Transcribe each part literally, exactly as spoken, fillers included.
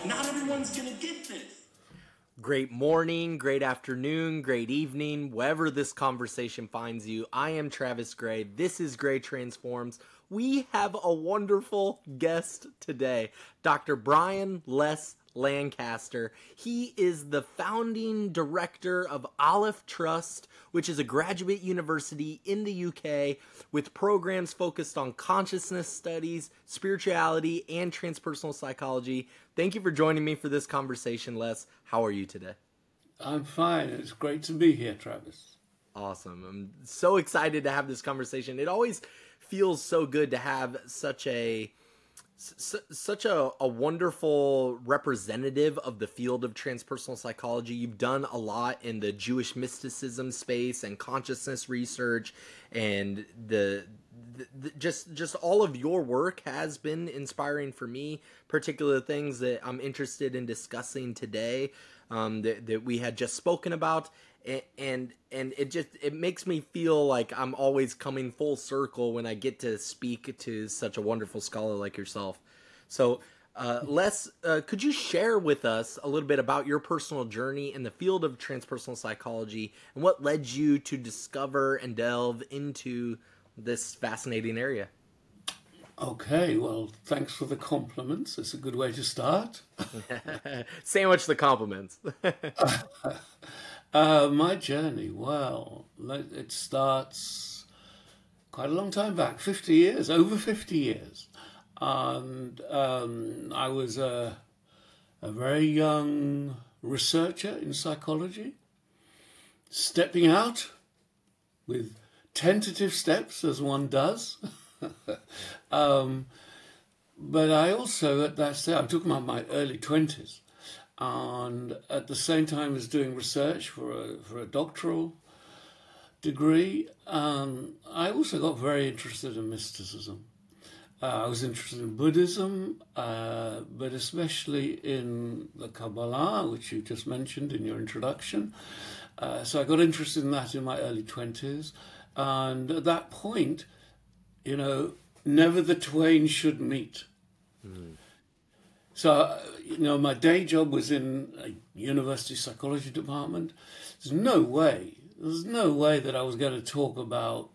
Not everyone's gonna get this. Great morning, great afternoon, great evening, wherever this conversation finds you. I am Travis Gray. This is Gray Transforms. We have a wonderful guest today, Doctor Brian Les Lancaster. He is the founding director of Aleph Trust, which is a graduate university in the U K with programs focused on consciousness studies, spirituality, and transpersonal psychology. Thank you for joining me for this conversation, Les. How are you today? I'm fine. It's great to be here, Travis. Awesome. I'm so excited to have this conversation. It always feels so good to have such a S- such a, a wonderful representative of the field of transpersonal psychology. You've done a lot in the Jewish mysticism space and consciousness research, and the, the, the just just all of your work has been inspiring for me. Particular things that I'm interested in discussing today, um, that that we had just spoken about. And and it just it makes me feel like I'm always coming full circle when I get to speak to such a wonderful scholar like yourself. So, uh, Les, uh, could you share with us a little bit about your personal journey in the field of transpersonal psychology and what led you to discover and delve into this fascinating area? Okay, well, thanks for the compliments. It's a good way to start. Sandwich the compliments. Uh, my journey, well, it starts quite a long time back, fifty years, over fifty years. And um, I was a, a very young researcher in psychology, stepping out with tentative steps, as one does. um, but I also, at that stage, I'm talking about my early twenties, and at the same time as doing research for a for a doctoral degree, um, I also got very interested in mysticism. Uh, I was interested in Buddhism, uh, but especially in the Kabbalah, which you just mentioned in your introduction. Uh, so I got interested in that in my early twenties, and at that point, you know, never the twain should meet. Mm. So, you know, my day job was in a university psychology department. There's no way, there's no way that I was going to talk about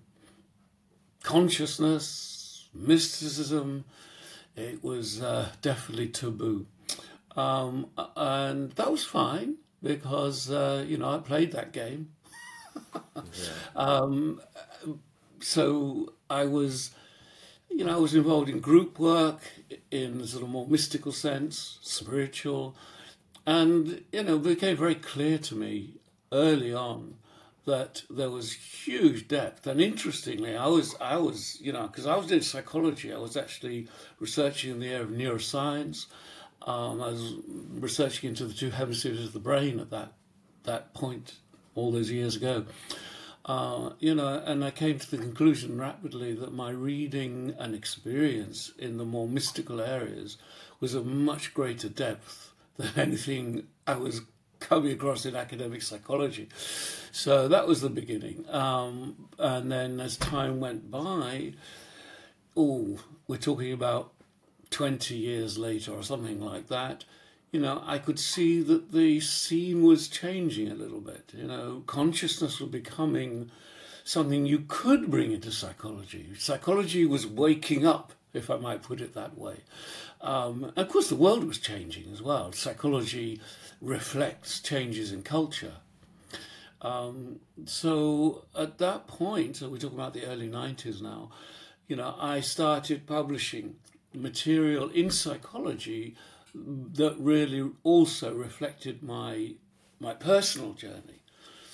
consciousness, mysticism. It was uh, definitely taboo. Um, and that was fine because, uh, you know, I played that game. yeah. um, so I was... You know, I was involved in group work in a sort of more mystical sense, spiritual, and, you know, it became very clear to me early on that there was huge depth. And interestingly, I was, I was, you know, because I was doing psychology, I was actually researching in the area of neuroscience. Um, I was researching into the two hemispheres of the brain at that that point all those years ago. Uh, you know, and I came to the conclusion rapidly that my reading and experience in the more mystical areas was of much greater depth than anything I was coming across in academic psychology. So that was the beginning. Um, and then as time went by, oh, we're talking about twenty years later or something like that, you know, I could see that the scene was changing a little bit. You know, consciousness was becoming something you could bring into psychology. Psychology was waking up, if I might put it that way. Um, and of course, the world was changing as well. Psychology reflects changes in culture. Um, so at that point, so we're talking about the early nineties now, you know, I started publishing material in psychology that really also reflected my my personal journey,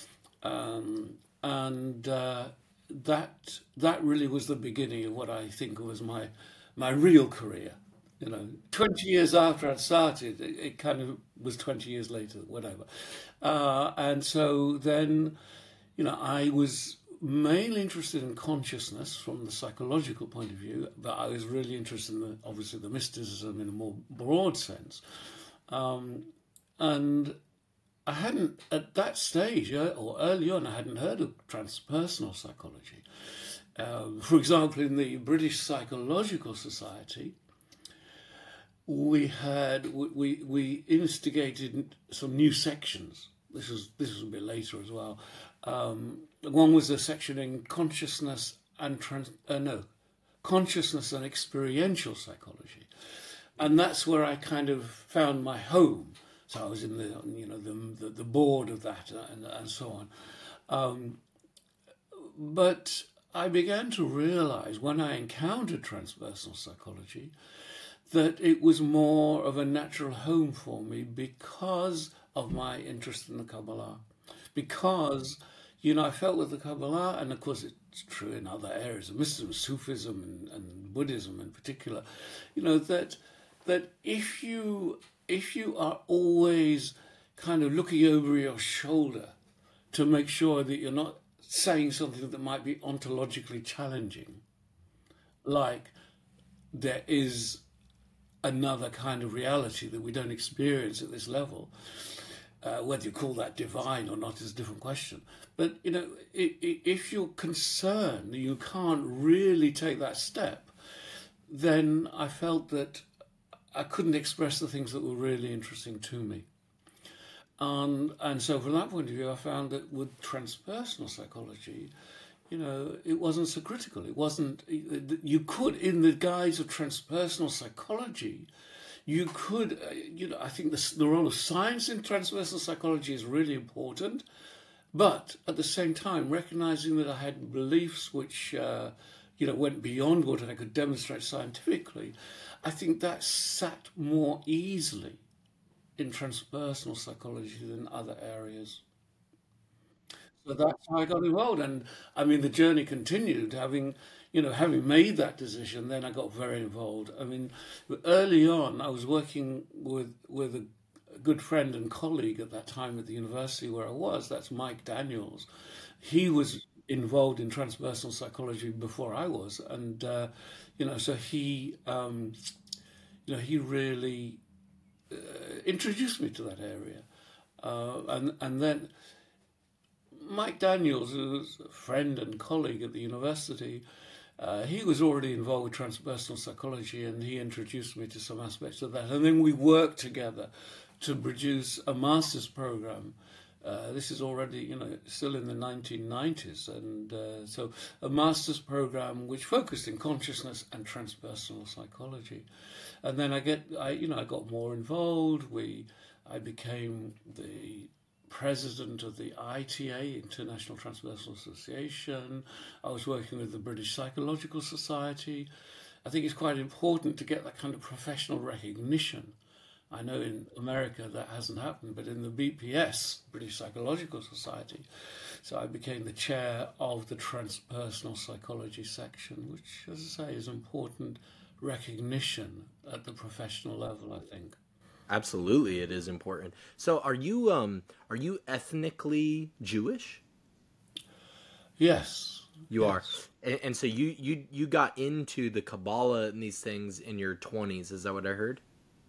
um, and uh, that that really was the beginning of what I think was my my real career. You know, twenty years after I'd started, it, it kind of was twenty years later, whatever. Uh, and so then, you know, I was mainly interested in consciousness from the psychological point of view, but I was really interested in, the, obviously, the mysticism in a more broad sense. Um, and I hadn't, at that stage, uh, or early on, I hadn't heard of transpersonal psychology. Um, for example, in the British Psychological Society, we had we we instigated some new sections. This was this was a bit later as well. Um, one was a section in consciousness and trans, uh, no, consciousness and experiential psychology, and that's where I kind of found my home. So I was in the you know the the, the board of that and and so on. Um, but I began to realize when I encountered transpersonal psychology that it was more of a natural home for me because of my interest in the Kabbalah. Because, you know, I felt with the Kabbalah, and of course it's true in other areas of mysticism, Sufism and, and Buddhism in particular, you know, that that if you if you are always kind of looking over your shoulder to make sure that you're not saying something that might be ontologically challenging, like there is another kind of reality that we don't experience at this level. Uh, whether you call that divine or not is a different question. But, you know, if you're concerned you can't really take that step, then I felt that I couldn't express the things that were really interesting to me. And, and so from that point of view, I found that with transpersonal psychology, you know, it wasn't so critical. It wasn't, you could, in the guise of transpersonal psychology, you could, uh, you know, I think the, the role of science in transpersonal psychology is really important, but at the same time, recognizing that I had beliefs which, uh, you know, went beyond what I could demonstrate scientifically, I think that sat more easily in transpersonal psychology than other areas. So that's how I got involved. And I mean, the journey continued. Having, you know, having made that decision, then I got very involved. I mean, early on, I was working with with a, a good friend and colleague at that time at the university where I was. That's Mike Daniels. He was involved in transpersonal psychology before I was, and uh, you know, so he, um, you know, he really uh, introduced me to that area, uh, and and then. Mike Daniels, who was a friend and colleague at the university, uh, he was already involved with transpersonal psychology, and he introduced me to some aspects of that. And then we worked together to produce a master's program. Uh, this is already, you know, still in the nineteen nineties, and uh, so a master's program which focused in consciousness and transpersonal psychology. And then I get, I you know, I got more involved. We, I became the president of the I T A, International Transpersonal Association. I was working with the British Psychological Society. I think it's quite important to get that kind of professional recognition. I know in America that hasn't happened, but in the B P S, British Psychological Society, so I became the chair of the Transpersonal Psychology section, which, as I say, is important recognition at the professional level, I think. Absolutely, it is important. So, are you um are you ethnically Jewish? Yes, You are, yes, and, and so you you you got into the Kabbalah and these things in your twenties. Is that what I heard?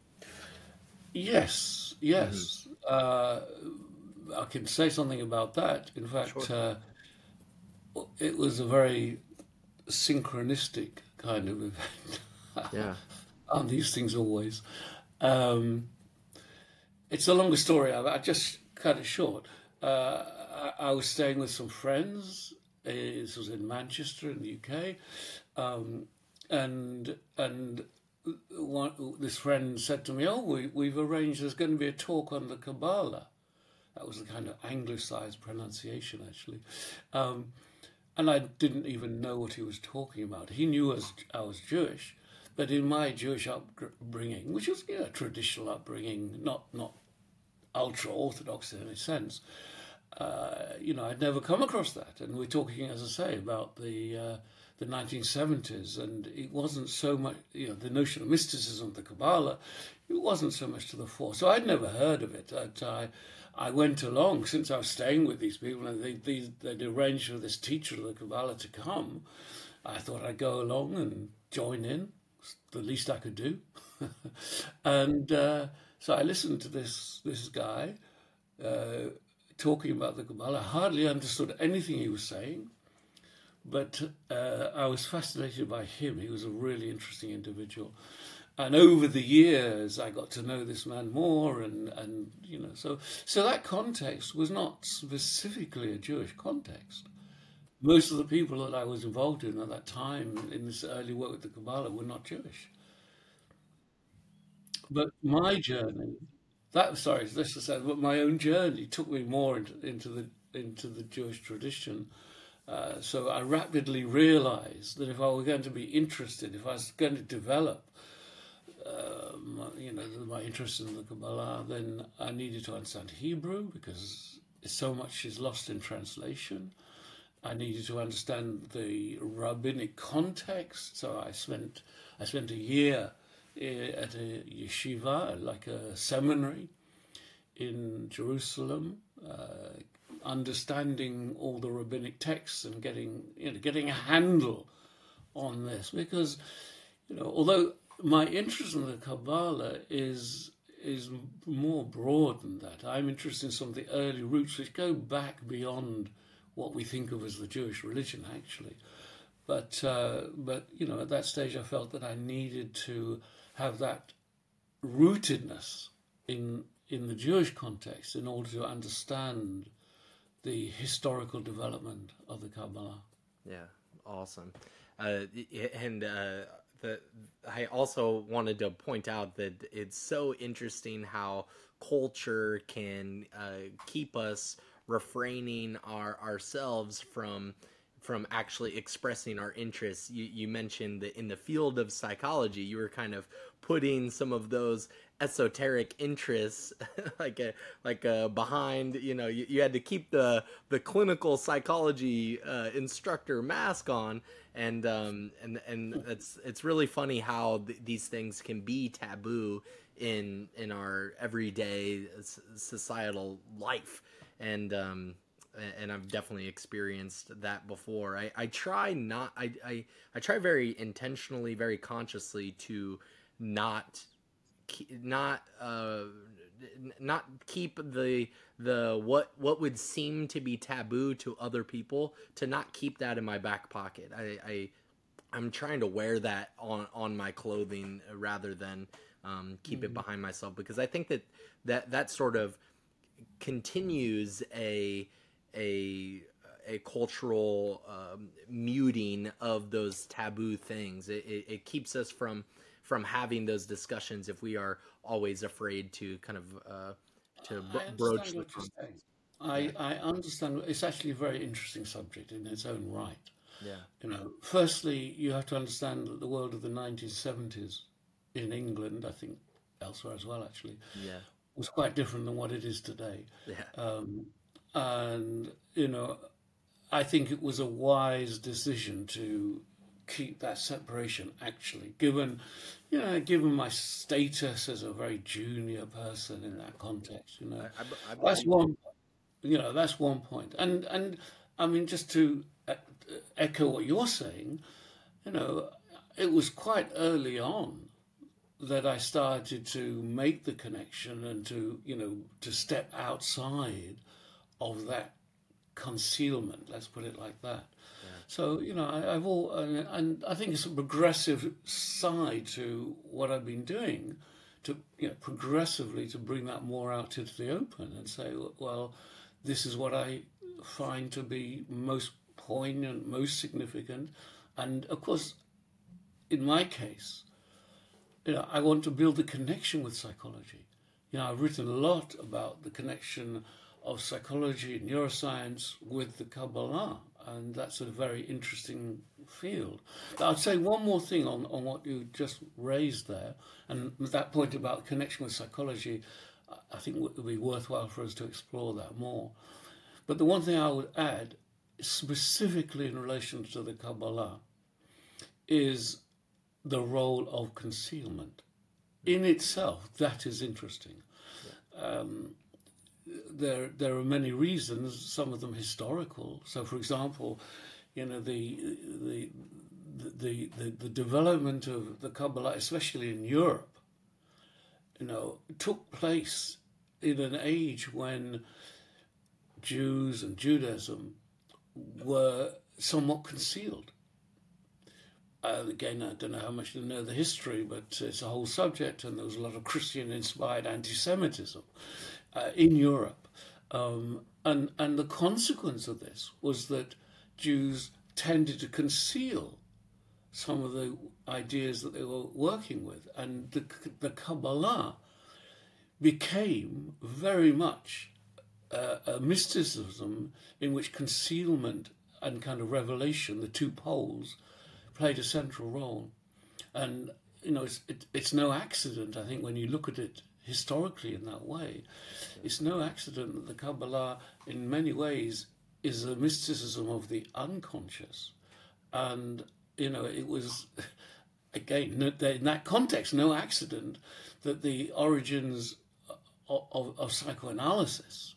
yes, yes. Uh, I can say something about that. In fact, Sure. uh, it was a very synchronistic kind of event. Yeah. Aren't these things always? Um, it's a longer story. I, I just cut it short. Uh, I, I was staying with some friends. Uh, This was in Manchester in the U K, um, and and one, this friend said to me, "Oh, we, we've arranged. There's going to be a talk on the Kabbalah." That was the kind of anglicized pronunciation, actually. Um, and I didn't even know what he was talking about. He knew as I was Jewish, but in my Jewish upbringing, which was, you know, traditional upbringing, not not ultra orthodox in any sense, uh, you know, I'd never come across that. And we're talking, as I say, about the uh, the nineteen seventies, and it wasn't so much, you know, the notion of mysticism, the Kabbalah, it wasn't so much to the fore. So I'd never heard of it. But I, I went along, since I was staying with these people, and they, they, they'd arranged for this teacher of the Kabbalah to come. I thought I'd go along and join in, the least I could do. and uh, so I listened to this this guy uh, talking about the Kabbalah. I hardly understood anything he was saying, but uh, I was fascinated by him. He was a really interesting individual. and over the years, I got to know this man more, and, and you know, so so that context was not specifically a Jewish context. Most of the people that I was involved in at that time in this early work with the Kabbalah were not Jewish. But my journey, that sorry, let's just say, but my own journey took me more into, into the into the Jewish tradition. Uh, so I rapidly realized that if I were going to be interested, if I was going to develop, uh, my, you know, my interest in the Kabbalah, then I needed to understand Hebrew because so much is lost in translation. I needed to understand the rabbinic context, so I spent I spent a year at a yeshiva, like a seminary in Jerusalem, uh, understanding all the rabbinic texts and getting you know getting a handle on this, because you know although my interest in the Kabbalah is is more broad than that, I'm interested in some of the early roots which go back beyond what we think of as the Jewish religion, actually. But uh, but you know, at that stage, I felt that I needed to have that rootedness in in the Jewish context in order to understand the historical development of the Kabbalah. Yeah, awesome. Uh, and uh, the I also wanted to point out that it's so interesting how culture can uh, keep us refraining our ourselves from from actually expressing our interests. You, you mentioned that in the field of psychology, you were kind of putting some of those esoteric interests like a like a behind. You know, you, you had to keep the the clinical psychology uh, instructor mask on, and um, and and it's it's really funny how th- these things can be taboo in in our everyday societal life. And um, and I've definitely experienced that before. I, I try not I, I I try very intentionally, very consciously to not not uh not keep the the what what would seem to be taboo to other people, to not keep that in my back pocket. I, I I'm trying to wear that on on my clothing rather than um, keep mm-hmm. it behind myself, because I think that that that sort of continues a a a cultural um, muting of those taboo things. It, it, it keeps us from from having those discussions if we are always afraid to kind of uh, to b- broach the concept. I, yeah. I understand. It's actually a very interesting subject in its own right. Yeah. You know, firstly, you have to understand that the world of the nineteen seventies in England, I think elsewhere as well, actually, yeah. was quite different than what it is today. Yeah. Um, and, you know, I think it was a wise decision to keep that separation, actually, given, you know, given my status as a very junior person in that context, you know. I, I, I that's one, you know, that's one point. And, and I mean, just to echo what you're saying, you know, it was quite early on that I started to make the connection and to, you know, to step outside of that concealment, let's put it like that. Yeah. So, you know, I, I've all, and, and I think it's a progressive side to what I've been doing, to, you know, progressively to bring that more out into the open and say, well, this is what I find to be most poignant, most significant. And of course, in my case, you know, I want to build a connection with psychology. You know, I've written a lot about the connection of psychology and neuroscience with the Kabbalah, and that's a very interesting field. But I'd say one more thing on, on what you just raised there, and that point about connection with psychology, I think it would be worthwhile for us to explore that more. But the one thing I would add, specifically in relation to the Kabbalah, is the role of concealment. In itself, that is interesting. Yeah. Um, there, there are many reasons. Some of them historical. So, for example, you know the the the the, the development of the Kabbalah, especially in Europe, you know, took place in an age when Jews and Judaism were somewhat concealed. Uh, again, I don't know how much you know the history, but it's a whole subject, and there was a lot of Christian-inspired anti-Semitism uh, in Europe. Um, and, and the consequence of this was that Jews tended to conceal some of the ideas that they were working with. And the, the Kabbalah became very much uh, a mysticism in which concealment and kind of revelation, the two poles, played a central role. And, you know, it's, it, it's no accident, I think, when you look at it historically in that way, it's no accident that the Kabbalah, in many ways, is a mysticism of the unconscious. And, you know, it was, again, in that context, no accident that the origins of, of, of psychoanalysis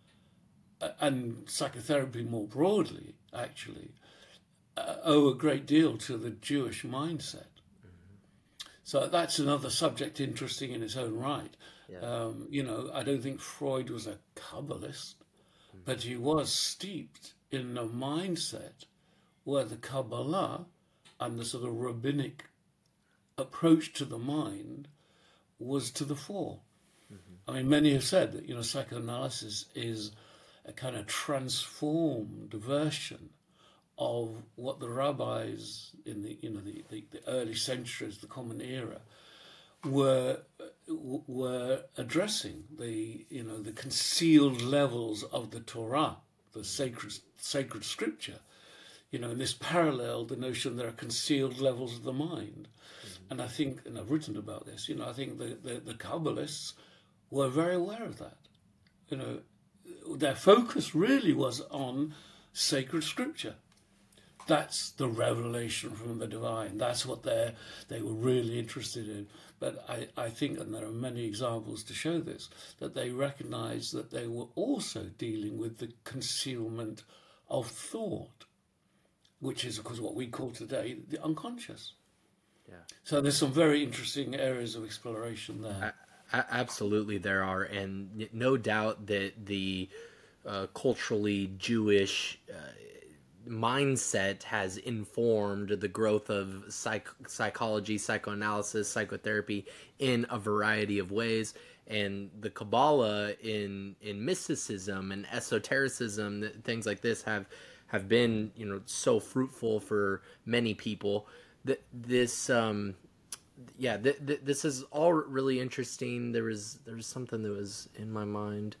and psychotherapy more broadly, actually, uh, owe a great deal to the Jewish mindset. Mm-hmm. So that's another subject interesting in its own right. Yeah. Um, you know, I don't think Freud was a Kabbalist, mm-hmm. but he was steeped in a mindset where the Kabbalah and the sort of rabbinic approach to the mind was to the fore. Mm-hmm. I mean, many have said that, you know, psychoanalysis is a kind of transformed version of what the rabbis in the, you know, the, the, the early centuries, the Common Era, were were addressing the, you know, the concealed levels of the Torah, the sacred sacred scripture. You know, in this parallel, the notion there are concealed levels of the mind. Mm-hmm. And I think, and I've written about this, you know, I think the, the, the Kabbalists were very aware of that. You know, their focus really was on sacred scripture. That's the revelation from the divine. That's what they they were really interested in. But I, I think, and there are many examples to show this, that they recognized that they were also dealing with the concealment of thought, which is, of course, what we call today the unconscious. Yeah. So there's some very interesting areas of exploration there. I, I, absolutely, there are, and no doubt that the uh, culturally Jewish uh, mindset has informed the growth of psych- psychology, psychoanalysis, psychotherapy in a variety of ways. And the Kabbalah in in mysticism and esotericism, things like this have have been, you know, so fruitful for many people. That this, um, yeah, th- th- this is all really interesting. There was there was something that was in my mind.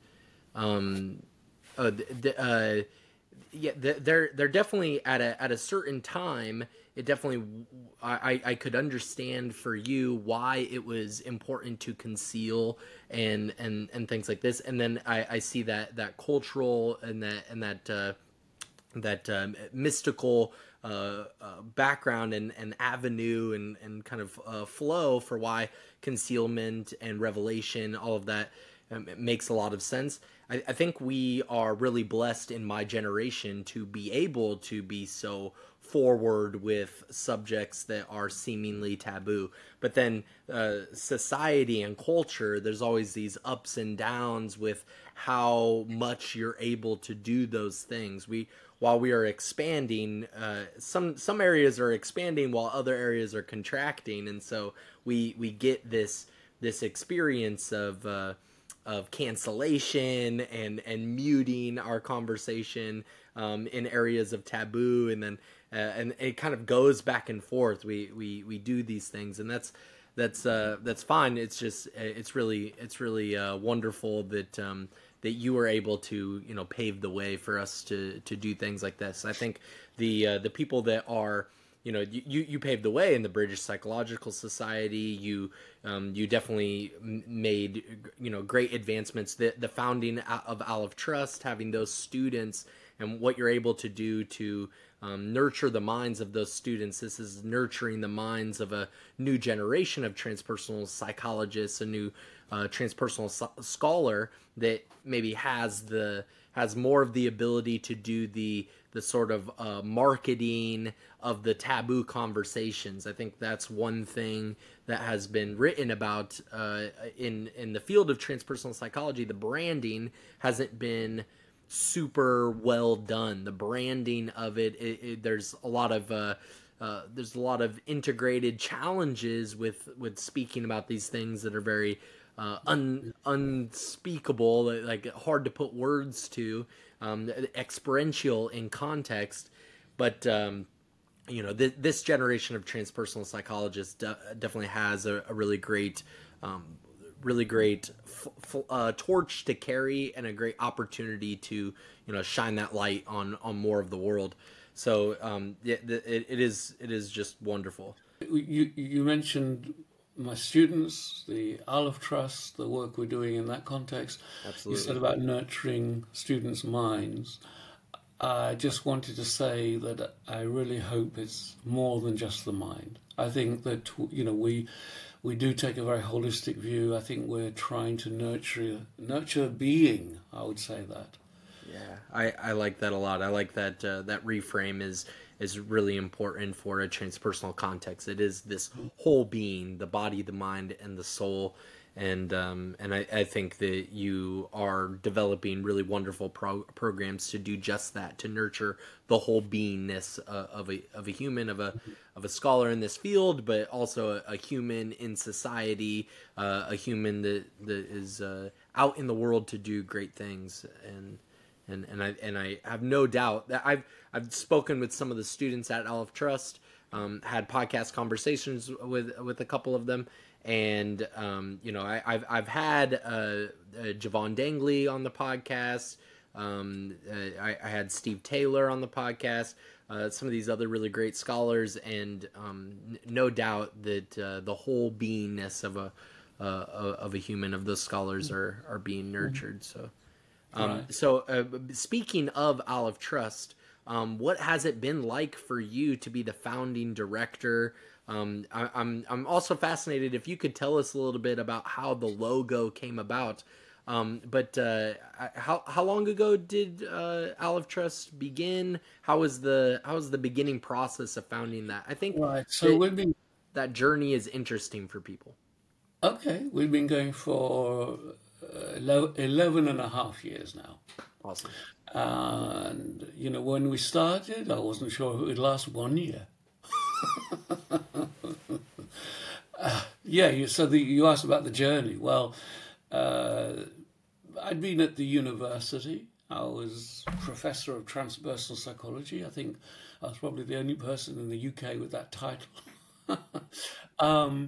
Um, uh, th- uh, yeah, they're they're definitely at a at a certain time. It definitely, I, I could understand for you why it was important to conceal and and, and things like this. And then I, I see that that cultural and that and that uh, that um, mystical uh, uh, background and, and avenue and and kind of uh, flow for why concealment and revelation, all of that, um, it makes a lot of sense. I, I think we are really blessed in my generation to be able to be so forward with subjects that are seemingly taboo. But then uh, society and culture, there's always these ups and downs with how much you're able to do those things. We, while we are expanding, uh, some some areas are expanding while other areas are contracting, and so we we get this this experience of uh, of cancellation and and muting our conversation um, in areas of taboo, and then uh, and it kind of goes back and forth. We we we do these things, and that's that's uh, that's fine. It's just it's really it's really uh, wonderful that um, that you were able to, you know, pave the way for us to to do things like this. I think the uh, the people that are, you know, you, you paved the way in the British Psychological Society. You um, you definitely made, you know, great advancements. The the founding of Aleph Trust, having those students, and what you're able to do to um, nurture the minds of those students. This is nurturing the minds of a new generation of transpersonal psychologists, a new uh, transpersonal so- scholar that maybe has the has more of the ability to do the the sort of uh, marketing of the taboo conversations. I think that's one thing that has been written about uh, in in the field of transpersonal psychology. The branding hasn't been super well done. The branding of it, it, it there's a lot of uh, uh, there's a lot of integrated challenges with with speaking about these things that are very uh, un, unspeakable, like hard to put words to, um, experiential in context. But um, you know, th- this generation of transpersonal psychologists de- definitely has a, a really great, um, really great f- f- uh, torch to carry, and a great opportunity to, you know, shine that light on on more of the world. So um, yeah, it, it is it is just wonderful. You you mentioned my students, the Aleph Trust, the work we're doing in that context. Absolutely. You said about nurturing students' minds. I just wanted to say that I really hope it's more than just the mind. I think that, you know, we we do take a very holistic view. I think we're trying to nurture nurture being. I would say that. Yeah, I, I like that a lot. I like that uh, that reframe is is really important for a transpersonal context. It is this whole being, the body, the mind, and the soul. And um, and I, I think that you are developing really wonderful pro- programs to do just that, to nurture the whole beingness uh, of a of a human, of a of a scholar in this field, but also a, a human in society, uh, a human that that is uh, out in the world to do great things. And and and I and I have no doubt that I've I've spoken with some of the students at Aleph Trust, um, had podcast conversations with with a couple of them. And um, you know, I, I've I've had uh, uh, Javon Dangley on the podcast. Um, uh, I, I had Steve Taylor on the podcast. Uh, some of these other really great scholars, and um, n- no doubt that uh, the whole beingness of a uh, of a human, of those scholars, are are being nurtured. So, um, Right. so uh, speaking of Aleph Trust, um, what has it been like for you to be the founding director? Um, I, I'm I'm also fascinated if you could tell us a little bit about how the logo came about. Um, but uh, how how long ago did uh, Aleph Trust begin? How was the how was the beginning process of founding that? I think Right. So that we've been that journey is interesting for people. okay. We've been going for uh, ele- eleven and a half years now. Awesome. And, you know, when we started, I wasn't sure if it would last one year. uh, yeah, you, so the, you asked about the journey. Well, uh, I'd been at the university. I was professor of transpersonal psychology. I think I was probably the only person in the U K with that title. um,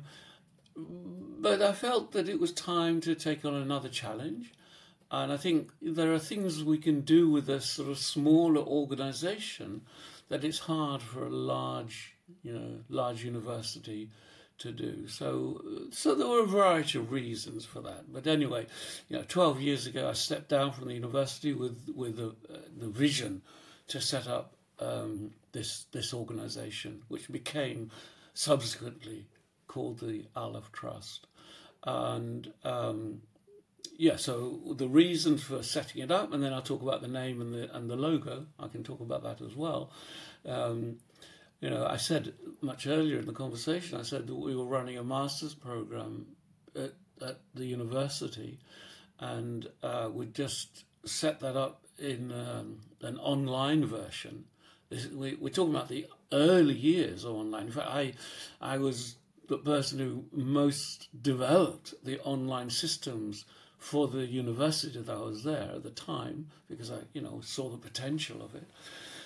but I felt that it was time to take on another challenge. And I think there are things we can do with a sort of smaller organization that it's hard for a large, you know, large university to do. So, so there were a variety of reasons for that. But anyway, you know, twelve years ago, I stepped down from the university with with the, uh, the vision to set up um, this this organization, which became subsequently called the Aleph Trust, and. Um, Yeah, so the reasons for setting it up, and then I'll talk about the name and the and the logo. I can talk about that as well. Um, you know, I said much earlier in the conversation, I said that we were running a master's program at, at the university, and uh, we just set that up in um, an online version. This, we, we're talking about the early years of online. In fact, I, I was the person who most developed the online systems for the university that I was there at the time, because I, you know, saw the potential of it.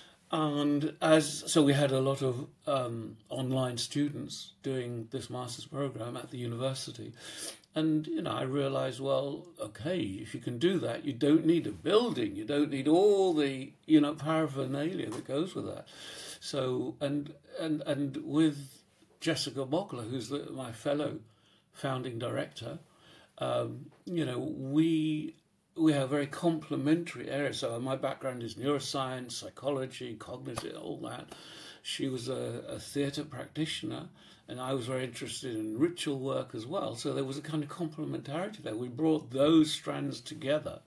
And as so, we had a lot of um, online students doing this master's program at the university, and you know, I realized, well, okay, if you can do that, you don't need a building, you don't need all the, you know, paraphernalia that goes with that. So, and and and with Jessica Mockler, who's the, my fellow founding director. Um, you know, we we have very complementary areas. So my background is neuroscience, psychology, cognitive, all that. She was a, a theatre practitioner, and I was very interested in ritual work as well. So there was a kind of complementarity there. We brought those strands together,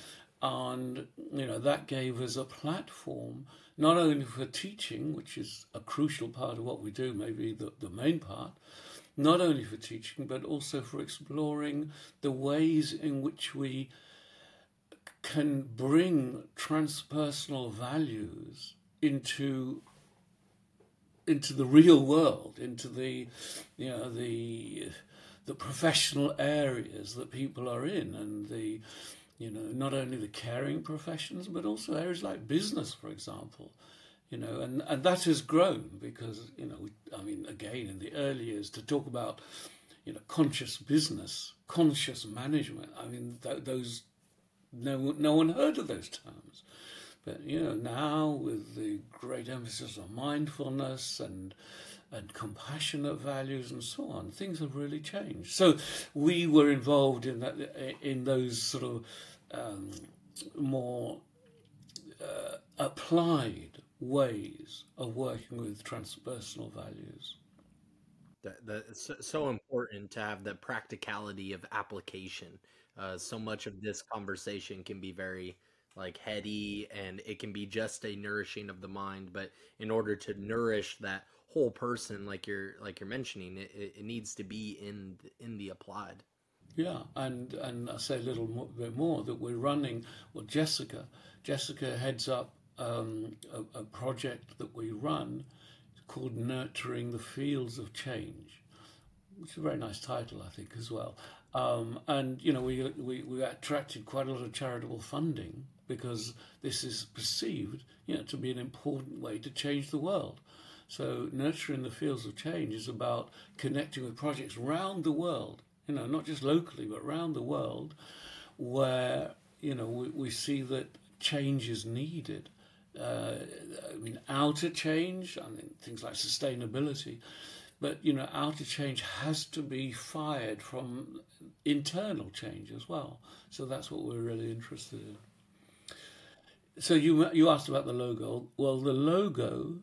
and you know, that gave us a platform not only for teaching, which is a crucial part of what we do, maybe the, the main part, not only for teaching, but also for exploring the ways in which we can bring transpersonal values into into the real world, into the, you know, the the professional areas that people are in, and the, you know, not only the caring professions, but also areas like business, for example. You know, and, and that has grown because, you know, we, I mean, again, in the early years, to talk about, you know, conscious business, conscious management, I mean, th- those, no, no one heard of those terms. But, you know, now with the great emphasis on mindfulness and and compassionate values and so on, things have really changed. So we were involved in that, in those sort of um, more uh, applied ways of working with transpersonal values. That, that's so so important to have the practicality of application. Uh, so much of this conversation can be very like heady, and it can be just a nourishing of the mind. But in order to nourish that whole person, like you're like you're mentioning, it, it, it needs to be in in the applied. Yeah, and and I say a little more, bit more that we're running. Well, Jessica, Jessica heads up um, a, a project that we run called Nurturing the Fields of Change, which is a very nice title, I think, as well. Um, and you know, we, we we attracted quite a lot of charitable funding because this is perceived, you know, to be an important way to change the world. So, Nurturing the Fields of Change is about connecting with projects around the world, you know, not just locally, but around the world, where, you know, we, we see that change is needed. Uh, I mean, outer change, I mean, things like sustainability, but, you know, outer change has to be fired from internal change as well. So that's what we're really interested in. So you you asked about the logo. Well, the logo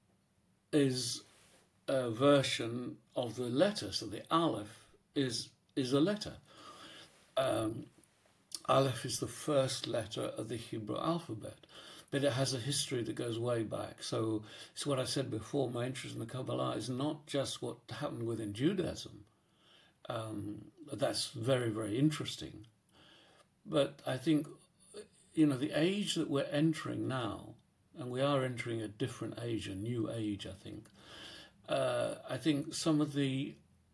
is a version of the letter. So the Aleph is is a letter. Um, Aleph is the first letter of the Hebrew alphabet, but it has a history that goes way back. So it's what I said before. My interest in the Kabbalah is not just what happened within Judaism. Um, that's very, very interesting. But I think, you know, the age that we're entering now, and we are entering a different age, a new age, I think. Uh, I think some of the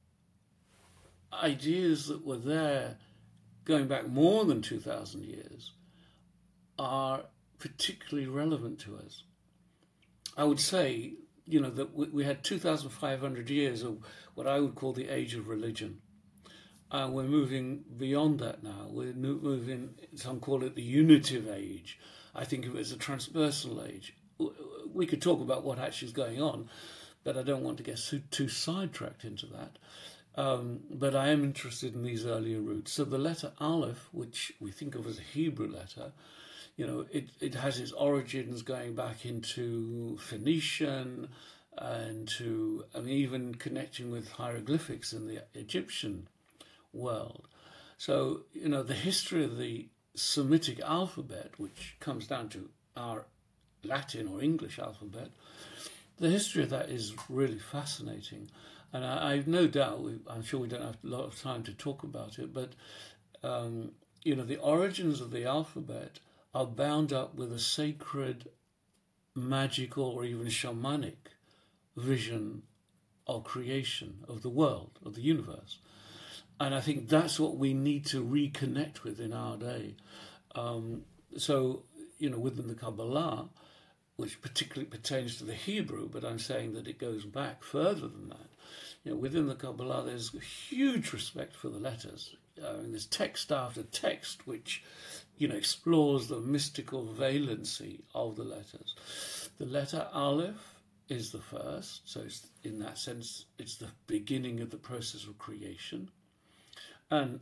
ideas that were there going back more than two thousand years are particularly relevant to us. I would say, you know, that we had two thousand five hundred years of what I would call the age of religion. Uh, we're moving beyond that now. We're moving, some call it the unitive age. I think of it as a transpersonal age. We could talk about what actually is going on, but I don't want to get too, too sidetracked into that. Um, but I am interested in these earlier roots. So the letter Aleph, which we think of as a Hebrew letter, you know, it, it has its origins going back into Phoenician and to, I mean, even connecting with hieroglyphics in the Egyptian world. So, you know, the history of the Semitic alphabet, which comes down to our Latin or English alphabet, the history of that is really fascinating. And I, I've no doubt, we, I'm sure we don't have a lot of time to talk about it, but, um, you know, the origins of the alphabet are bound up with a sacred, magical, or even shamanic vision of creation, of the world, of the universe. And I think that's what we need to reconnect with in our day. Um, so, you know, within the Kabbalah, which particularly pertains to the Hebrew, but I'm saying that it goes back further than that. You know, within the Kabbalah, there's huge respect for the letters. I mean, there's text after text which, you know, explores the mystical valency of the letters. The letter Aleph is the first, so it's, in that sense, it's the beginning of the process of creation. And,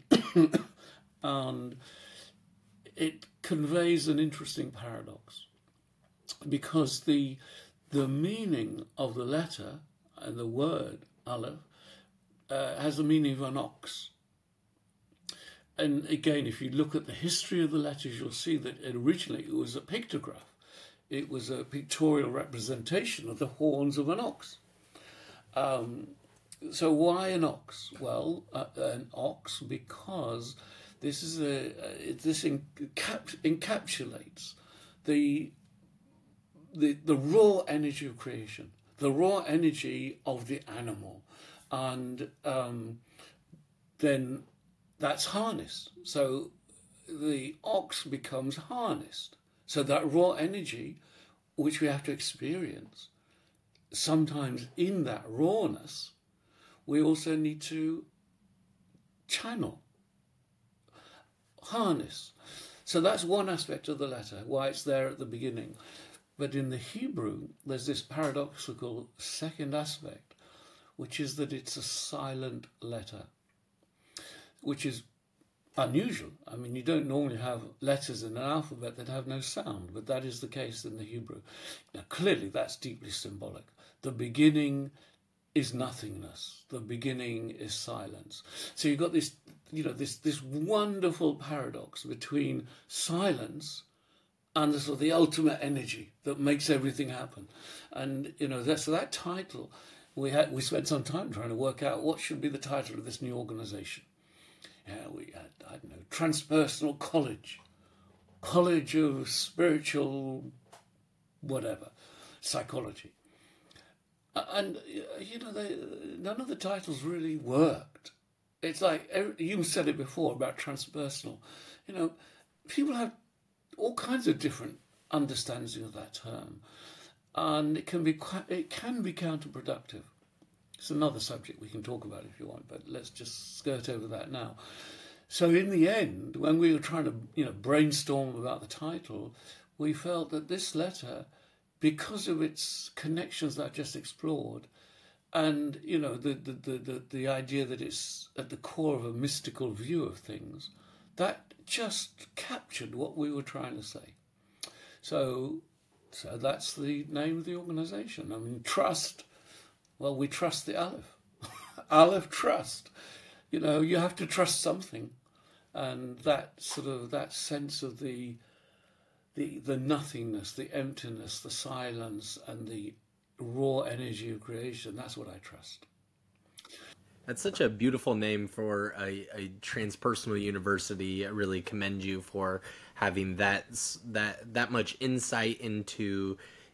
and it conveys an interesting paradox, because the the meaning of the letter and the word Aleph uh, has the meaning of an ox. And again, if you look at the history of the letters, you'll see that originally it was a pictograph. It was a pictorial representation of the horns of an ox. Um, So why an ox? Well, uh, an ox because this is a uh, this encap- encapsulates the, the the raw energy of creation, the raw energy of the animal, and um, then that's harnessed. So the ox becomes harnessed. So that raw energy, which we have to experience, sometimes in that rawness, we also need to channel, harness. So that's one aspect of the letter, why it's there at the beginning. But in the Hebrew, there's this paradoxical second aspect, which is that it's a silent letter, which is unusual. I mean, you don't normally have letters in an alphabet that have no sound, but that is the case in the Hebrew. Now, clearly, that's deeply symbolic. The beginning is nothingness. The beginning is silence. So you've got this, you know, this this wonderful paradox between silence and the sort of the ultimate energy that makes everything happen. And you know, that's so that title. We had we spent some time trying to work out what should be the title of this new organisation. Yeah, we had, I don't know, Transpersonal College, College of Spiritual, whatever, Psychology. And, you know, they, none of the titles really worked. It's like, you said it before about transpersonal. You know, people have all kinds of different understandings of that term. And it can be quite, it can be counterproductive. It's another subject we can talk about if you want, but let's just skirt over that now. So in the end, when we were trying to, you know, brainstorm about the title, we felt that this letter, because of its connections that I just explored, and you know the the, the, the the idea that it's at the core of a mystical view of things, that just captured what we were trying to say. So, so that's the name of the organisation. I mean, trust. Well, we trust the Aleph. Aleph trust. You know, you have to trust something, and that sort of that sense of the. The, the nothingness, the emptiness, the silence, and the raw energy of creation, that's what I trust. That's such a beautiful name for a, a transpersonal university. I really commend you for having that that that much insight into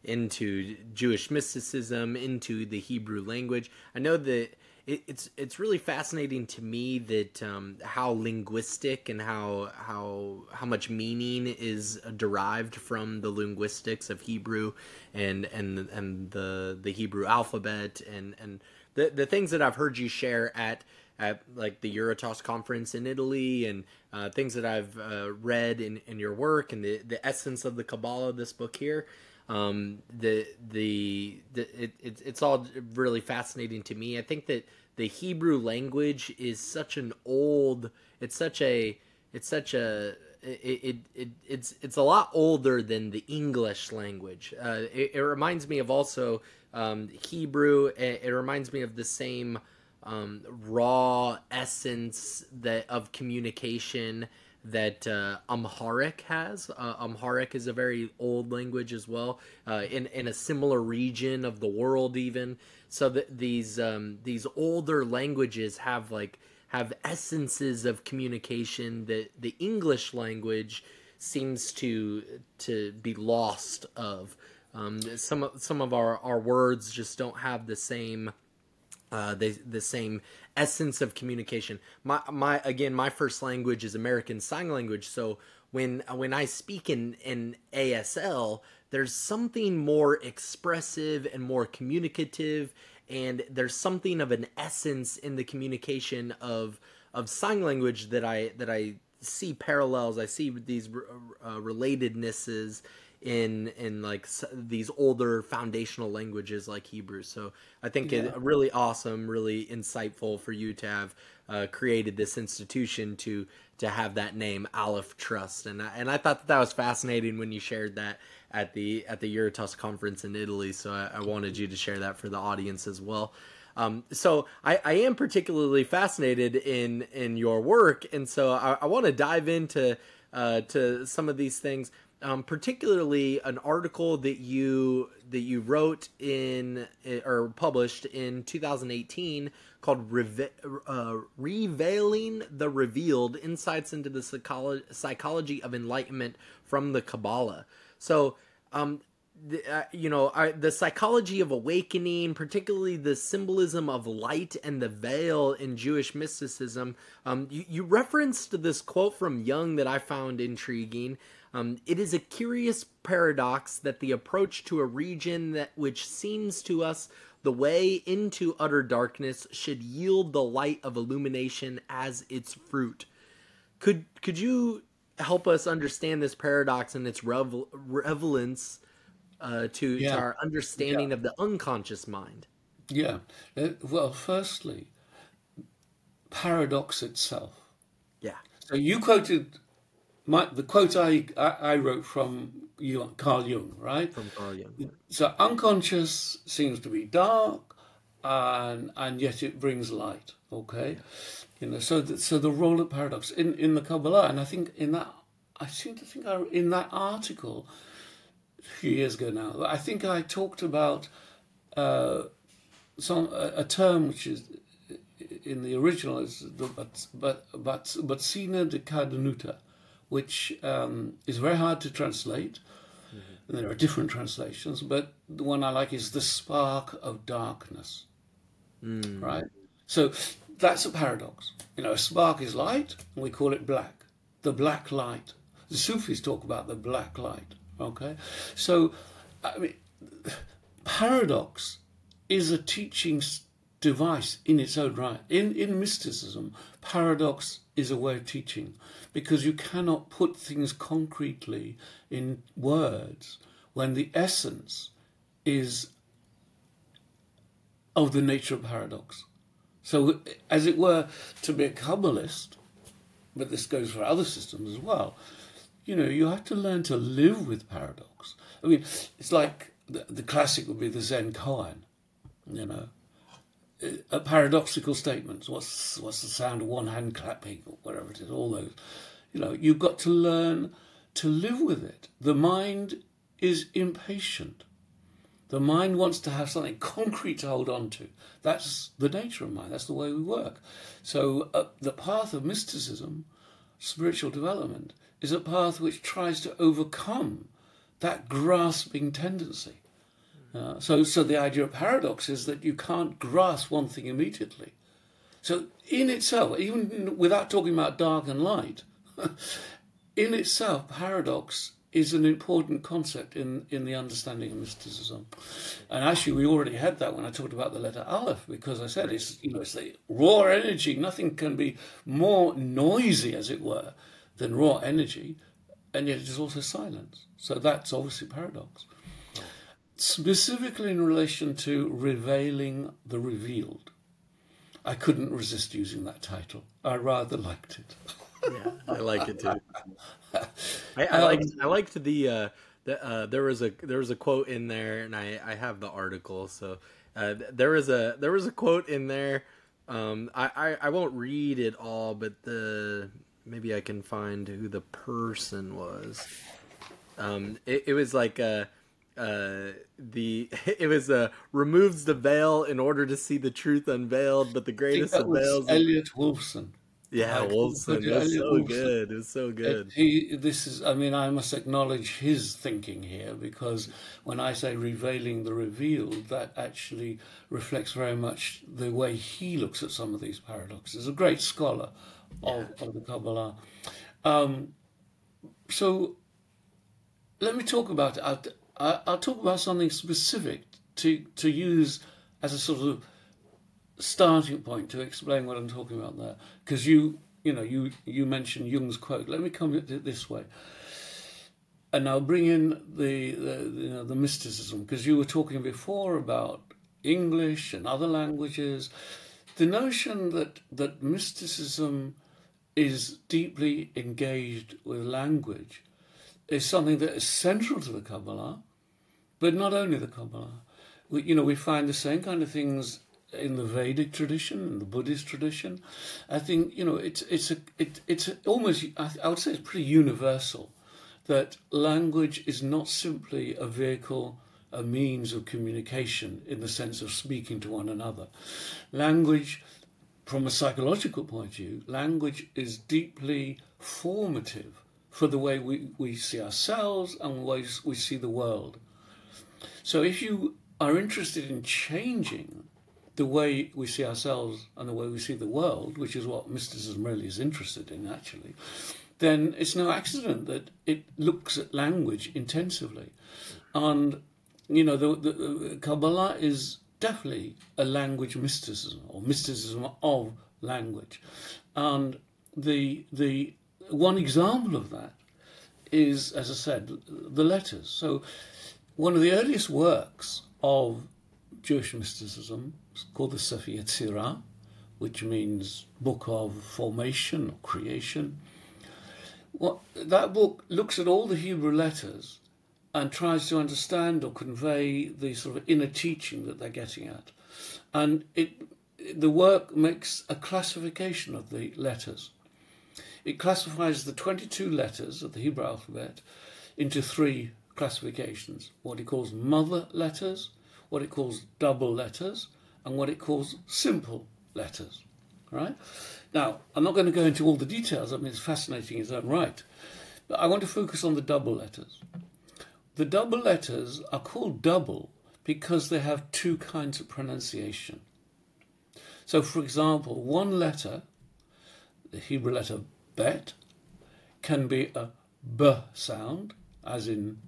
into Jewish mysticism, into the Hebrew language. I know that it, it's it's really fascinating to me that um, how linguistic and how how how much meaning is derived from the linguistics of Hebrew and and and the the Hebrew alphabet and and the the things that I've heard you share at at like the Eurotos conference in Italy and uh, things that I've uh, read in, in your work and the the essence of the Kabbalah, this book here. Um, the, the, the, it, it, it's all really fascinating to me. I think that the Hebrew language is such an old, it's such a, it's such a, it, it, it it's, it's a lot older than the English language. Uh, it, it reminds me of also, um, Hebrew. It, it reminds me of the same, um, raw essence that of communication that uh, Amharic has. Uh, Amharic is a very old language as well, uh, in in a similar region of the world even. So that these um, these older languages have like have essences of communication that the English language seems to to be lost of. Um, some of some of our, our words just don't have the same. Uh, the the same essence of communication. My my again, my first language is American Sign Language. So when when I speak in in A S L, there's something more expressive and more communicative, and there's something of an essence in the communication of of sign language that I that I see parallels. I see these uh, relatednesses in in like these older foundational languages like Hebrew. So I think yeah. it really awesome, really insightful for you to have uh, created this institution to to have that name, Aleph Trust. And I, and I thought that, that was fascinating when you shared that at the at the Eurotos conference in Italy. So I, I wanted you to share that for the audience as well. Um, so I, I am particularly fascinated in in your work, and so I, I want to dive into uh, to some of these things. Um, particularly an article that you that you wrote in or published in two thousand eighteen called Reve- uh, "Revealing the Revealed: Insights into the Psycholo- Psychology of Enlightenment from the Kabbalah." So, um, the, uh, you know, uh, the psychology of awakening, particularly the symbolism of light and the veil in Jewish mysticism. Um, you, you referenced this quote from Jung that I found intriguing. Um, it is a curious paradox that the approach to a region that which seems to us the way into utter darkness should yield the light of illumination as its fruit. Could could you help us understand this paradox and its revel- relevance uh, to, Yeah. to our understanding Yeah. of the unconscious mind? Yeah. Uh, well, firstly, paradox itself. Yeah. So you quoted my, the quote I, I, I wrote from Jung, Carl Jung, right? From Carl Jung. So unconscious seems to be dark, and and yet it brings light. Okay, you know. So the, so the role of paradox in, in the Kabbalah, and I think in that I seem to think I, in that article a few years ago now, I think I talked about uh, some a, a term which is in the original is the but but but but Sina de Cardenuta, which um, is very hard to translate. Mm-hmm. There are different translations, but the one I like is the spark of darkness. Mm. Right? So that's a paradox. You know, a spark is light, and we call it black. The black light. The Sufis talk about the black light. Okay? So, I mean, paradox is a teaching device in its own right. In, in mysticism, paradox is a way of teaching, because you cannot put things concretely in words when the essence is of the nature of paradox. So, as it were, to be a Kabbalist, but this goes for other systems as well, you know, you have to learn to live with paradox. I mean, it's like the, the classic would be the Zen koan, you know. A paradoxical statements. What's what's the sound of one hand clapping, or whatever it is? All those, you know. You've got to learn to live with it. The mind is impatient. The mind wants to have something concrete to hold on to. That's the nature of mind. That's the way we work. So uh, the path of mysticism, spiritual development, is a path which tries to overcome that grasping tendency. Uh, so, so the idea of paradox is that you can't grasp one thing immediately. So in itself, even without talking about dark and light, in itself, paradox is an important concept in, in the understanding of mysticism. And actually, we already had that when I talked about the letter Aleph, because I said it's, you know, it's the raw energy. Nothing can be more noisy, as it were, than raw energy, and yet it is also silence. So that's obviously paradox. Specifically in relation to revealing the revealed, I couldn't resist using that title. I rather liked it. Yeah, I like it too. I, I liked I liked the uh, the uh, there was a there was a quote in there, and I, I have the article. So uh, there was a there was a quote in there. Um, I, I I won't read it all, but the maybe I can find who the person was. Um, it, it was like a. Uh, the it was uh, removes the veil in order to see the truth unveiled, but the greatest of veils. Elliot Wolfson. Yeah, Like, Wolfson. It was so Wolfson. good. It was so good. He, this is. I mean, I must acknowledge his thinking here, because when I say revealing the revealed, that actually reflects very much the way he looks at some of these paradoxes. He's a great scholar of, yeah. of the Kabbalah. Um, so let me talk about it. I'll, I'll talk about something specific to to use as a sort of starting point to explain what I'm talking about there. Because you, you know, you, you mentioned Jung's quote. Let me come at it this way. And I'll bring in the, the you know, the mysticism, because you were talking before about English and other languages. The notion that, that mysticism is deeply engaged with language is something that is central to the Kabbalah, but not only the Kabbalah. We, you know, we find the same kind of things in the Vedic tradition and the Buddhist tradition. I think, you know, it's it's a it, it's a, almost, I would say it's pretty universal, that language is not simply a vehicle, a means of communication in the sense of speaking to one another. Language, from a psychological point of view, language is deeply formative for the way we, we see ourselves and the ways we see the world. So if you are interested in changing the way we see ourselves and the way we see the world, which is what mysticism really is interested in, actually, then it's no accident that it looks at language intensively. And, you know, the, the, the Kabbalah is definitely a language mysticism, or mysticism of language. And the the one example of that is, as I said, the letters. So one of the earliest works of Jewish mysticism is called the Sefer Yetzirah, which means book of formation or creation. What, that book looks at all the Hebrew letters and tries to understand or convey the sort of inner teaching that they're getting at. And it, the work makes a classification of the letters. It classifies the twenty-two letters of the Hebrew alphabet into three classifications: what it calls mother letters, what it calls double letters, and what it calls simple letters. Right? Now, I'm not going to go into all the details. I mean, it's fascinating in its own right. But I want to focus on the double letters. The double letters are called double because they have two kinds of pronunciation. So, for example, one letter, the Hebrew letter bet, can be a b sound, as in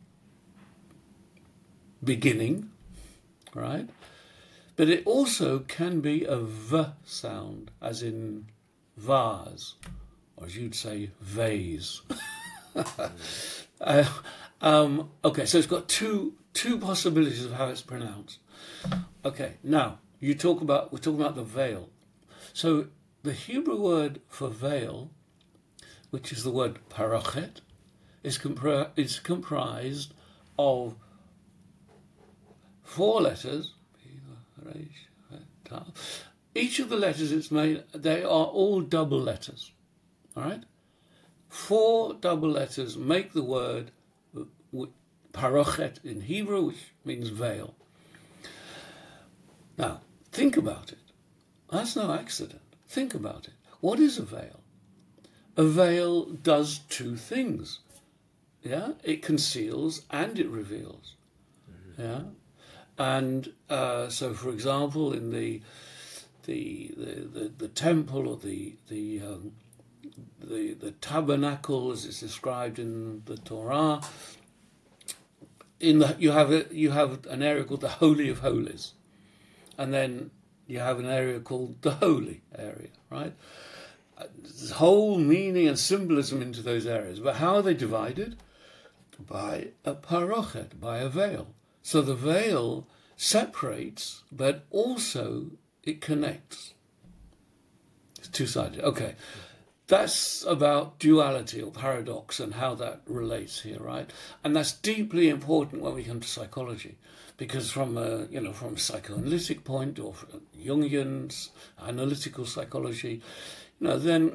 beginning, right? But it also can be a v sound, as in vase, or as you'd say, vase. uh, um, okay, so it's got two two possibilities of how it's pronounced. Okay, now you talk about we're talking about the veil. So the Hebrew word for veil, which is the word parochet, is, compri- is comprised of four letters. Each of the letters it's made, they are all double letters. All right? Four double letters make the word parochet in Hebrew, which means veil. Now, think about it. That's no accident. Think about it. What is a veil? A veil does two things. Yeah? It conceals and it reveals. Mm-hmm. Yeah? And uh, so, for example, in the the the, the, the temple or the the, um, the the tabernacle, as it's described in the Torah, in the you have a, you have an area called the Holy of Holies, and then you have an area called the Holy area, right? There's whole meaning and symbolism into those areas, but how are they divided? By a parochet, by a veil. So the veil separates, but also it connects. It's two-sided. Okay. That's about duality or paradox and how that relates here, right? And that's deeply important when we come to psychology, because from a, you know, from a psychoanalytic point or from Jungian's analytical psychology, you know, then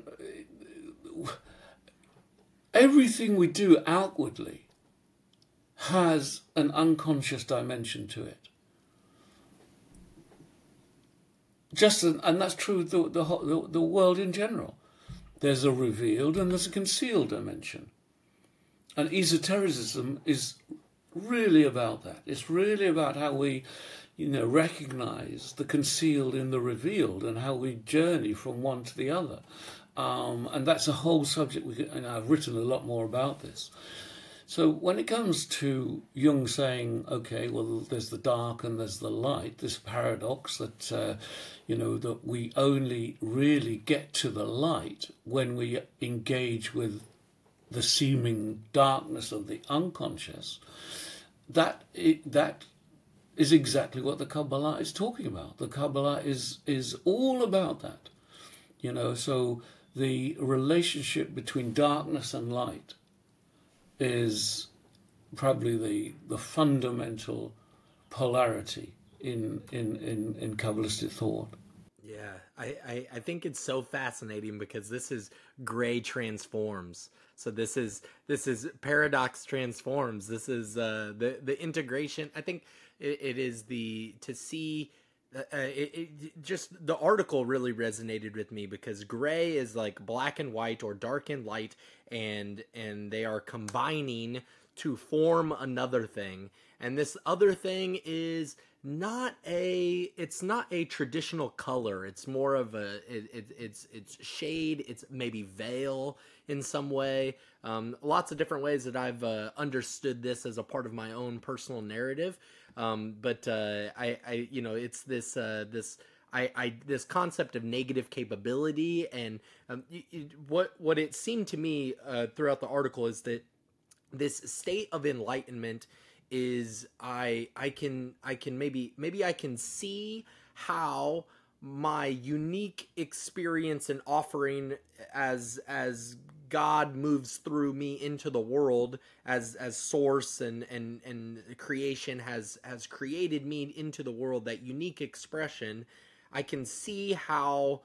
everything we do outwardly has an unconscious dimension to it. Just an, and that's true of the, the, the, the world in general. There's a revealed and there's a concealed dimension. And esotericism is really about that. It's really about how we, you know, recognize the concealed in the revealed and how we journey from one to the other. Um, and that's a whole subject. We could, and I've written a lot more about this. So when it comes to Jung saying, okay, well, there's the dark and there's the light, this paradox that, uh, you know, that we only really get to the light when we engage with the seeming darkness of the unconscious, that it, that is exactly what the Kabbalah is talking about. The Kabbalah is is all about that, you know, so the relationship between darkness and light is probably the the fundamental polarity in in, in, in Kabbalistic thought. Yeah, I, I, I think it's so fascinating because this is gray transforms. So this is this is paradox transforms. This is uh, the the integration. I think it, it is the to see. Uh, it, it just the article really resonated with me because gray is like black and white or dark and light, and and they are combining to form another thing. And this other thing is not a it's not a traditional color. It's more of a it, it, it's it's shade. It's maybe veil in some way. Um, lots of different ways that I've uh, understood this as a part of my own personal narrative. Um, but uh, I, I you know it's this uh, this. I, I this concept of negative capability, and um, it, it, what what it seemed to me uh, throughout the article is that this state of enlightenment is I I can I can maybe maybe I can see how my unique experience and offering as as God moves through me into the world as as source and and and creation has has created me into the world, that unique expression. I can see how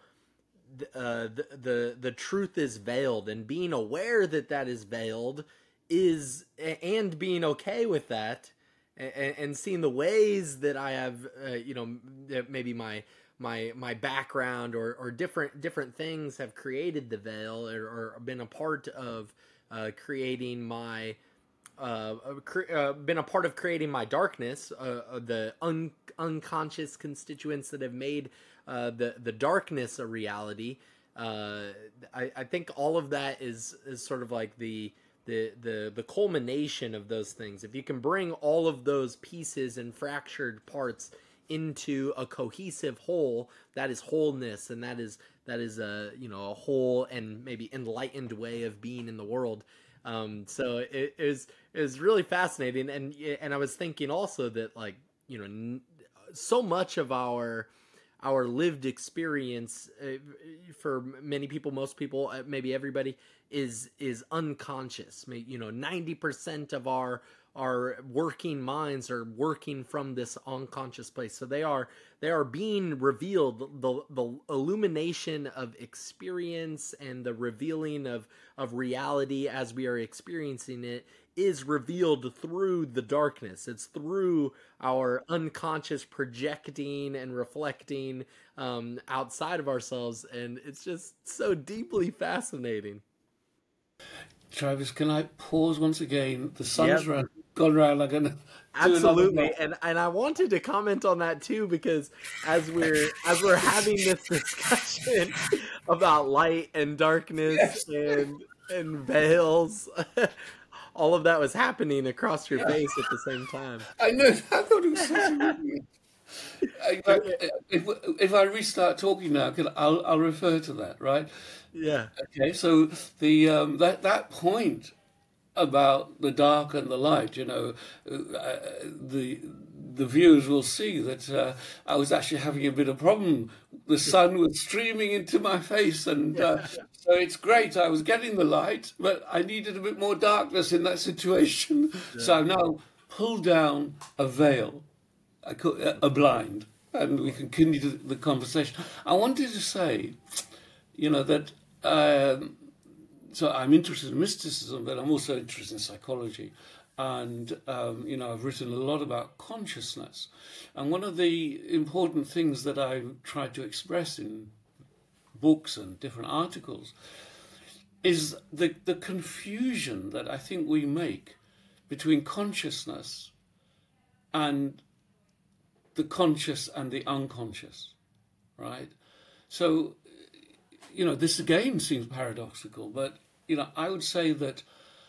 uh, the, the the truth is veiled, and being aware that that is veiled is, and being okay with that, and, and seeing the ways that I have, uh, you know, maybe my my my background or or different different things have created the veil, or, or been a part of uh, creating my. Uh, uh, been a part of creating my darkness, uh, the un- unconscious constituents that have made uh, the the darkness a reality. Uh, I, I think all of that is is sort of like the the the the culmination of those things. If you can bring all of those pieces and fractured parts into a cohesive whole, that is wholeness, and that is that is a you know a whole and maybe enlightened way of being in the world. Um, so it, it was it was really fascinating, and and I was thinking also that, like, you know, so much of our our lived experience uh, for many people, most people, uh, maybe everybody, is is unconscious. You know, ninety percent of our our working minds are working from this unconscious place. So they are they are being revealed. The the illumination of experience and the revealing of of reality as we are experiencing it is revealed through the darkness. It's through our unconscious projecting and reflecting um, outside of ourselves, and it's just so deeply fascinating. Travis, can I pause once again? The sun's Yep. run, gone round. I'm going to do Absolutely, another. and and I wanted to comment on that too, because as we're as we're having this discussion about light and darkness Yes. and and veils, all of that was happening across your Yeah. face at the same time. I know. I thought it was such a good. In fact, if if I restart talking now, can I'll I'll refer to that, right? Yeah, Okay. So the um, that that point about the dark and the light, you know, uh, the the viewers will see that uh, I was actually having a bit of problem. The sun was streaming into my face, and uh, so it's great. I was getting the light, but I needed a bit more darkness in that situation. yeah. So I've now pulled down a veil, a, a blind, and we can continue the conversation. I wanted to say, you know, that. Um, So I'm interested in mysticism, but I'm also interested in psychology. And, um, you know, I've written a lot about consciousness. And one of the important things that I've tried to express in books and different articles is the, the confusion that I think we make between consciousness and the conscious and the unconscious, right? So, you know, this again seems paradoxical, but, you know, I would say that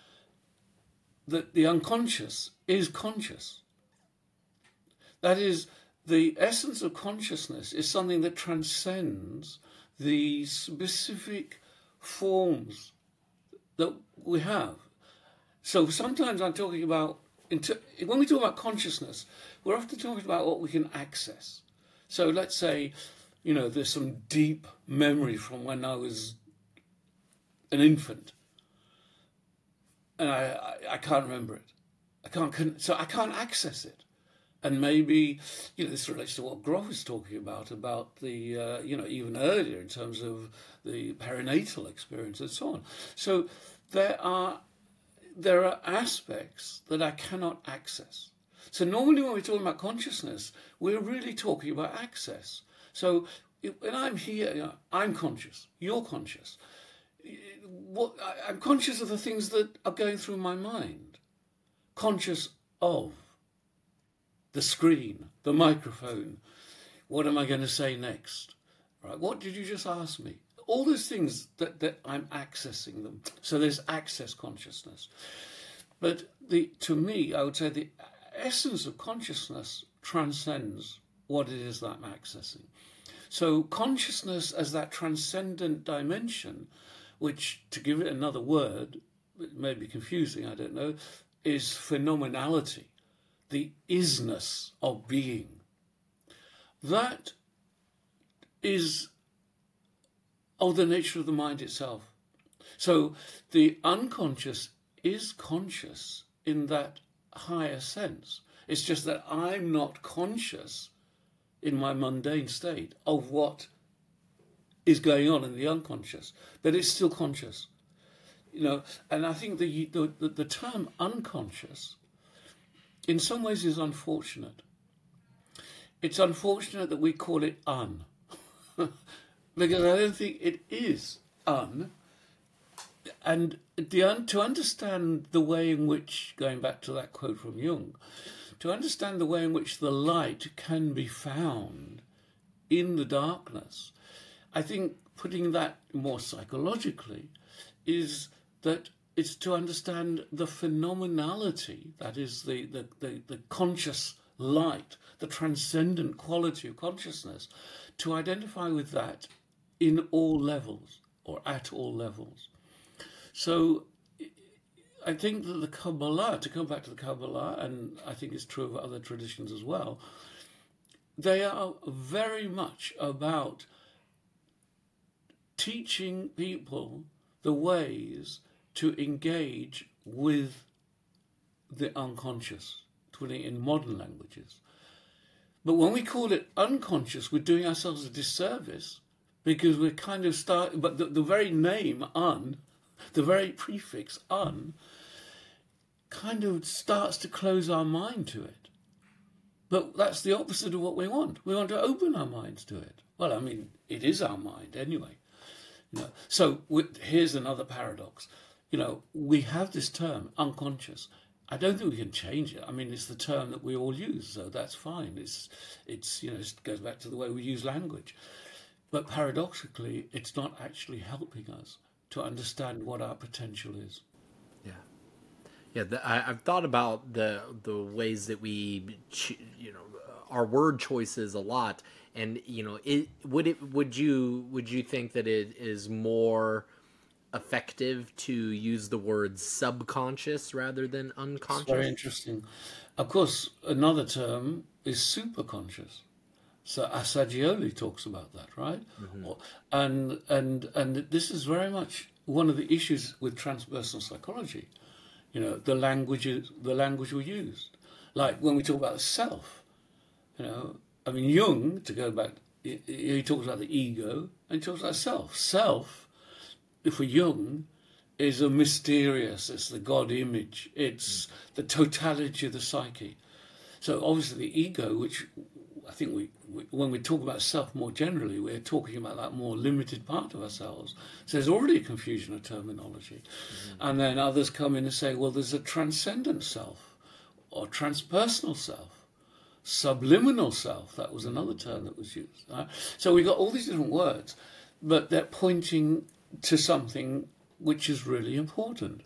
that the unconscious is conscious. That is, the essence of consciousness is something that transcends the specific forms that we have. So sometimes I'm talking about, when we talk about consciousness, we're often talking about what we can access. So let's say, you know, there's some deep memory from when I was an infant, and I, I, I can't remember it. I can't, so I can't access it. And maybe, you know, this relates to what Groff is talking about, about the, uh, you know, even earlier in terms of the perinatal experience and so on. So there are, there are aspects that I cannot access. So normally when we're talking about consciousness, we're really talking about access. So when I'm here, you know, I'm conscious, you're conscious. What, I'm conscious of the things that are going through my mind. conscious of the screen, the microphone. What am I going to say next? Right? What did you just ask me? All those things that, that I'm accessing them. So there's access consciousness. But the to me, I would say the essence of consciousness transcends what it is that I'm accessing. So consciousness as that transcendent dimension, which, to give it another word, it may be confusing, I don't know, is phenomenality, the isness of being. That is of the nature of the mind itself. So the unconscious is conscious in that higher sense. It's just that I'm not conscious in my mundane state of what is going on in the unconscious, but it's still conscious. You know, and I think the the, the term unconscious in some ways is unfortunate. It's unfortunate that we call it un, because I don't think it is un. And the un, to understand the way in which, going back to that quote from Jung, to understand the way in which the light can be found in the darkness, I think putting that more psychologically is that it's to understand the phenomenality, that is the, the, the, the conscious light, the transcendent quality of consciousness, to identify with that in all levels or at all levels. So I think that the Kabbalah, to come back to the Kabbalah, and I think it's true of other traditions as well, they are very much about teaching people the ways to engage with the unconscious, putting it in modern languages. But when we call it unconscious, we're doing ourselves a disservice, because we're kind of start. But the, the very name un, the very prefix un, kind of starts to close our mind to it. But that's the opposite of what we want. We want to open our minds to it. Well, I mean, it is our mind anyway. You know, so with, here's another paradox. You know, we have this term, unconscious. I don't think we can change it. I mean, it's the term that we all use, so that's fine. It's, it's you know, it goes back to the way we use language. But paradoxically, it's not actually helping us to understand what our potential is. Yeah, yeah. The, I, I've thought about the the ways that we, you know, our word choices a lot, and you know, it would it would you would you think that it is more effective to use the word subconscious rather than unconscious? It's very interesting. Of course, another term is superconscious. So Assagioli talks about that, right? Mm-hmm. And and and this is very much one of the issues with transpersonal psychology. You know, the language the language we used. Like when we talk about the self, you know, I mean Jung, to go back, he, he talks about the ego and he talks about self. Self, for Jung, is a mysterious, it's the God image, it's mm. the totality of the psyche. So obviously the ego, which I think we, we, when we talk about self more generally, we're talking about that more limited part of ourselves. So there's already a confusion of terminology. Mm-hmm. And then others come in and say, well, there's a transcendent self or transpersonal self, subliminal self. That was another term that was used. Right? So we've got all these different words, but they're pointing to something which is really important.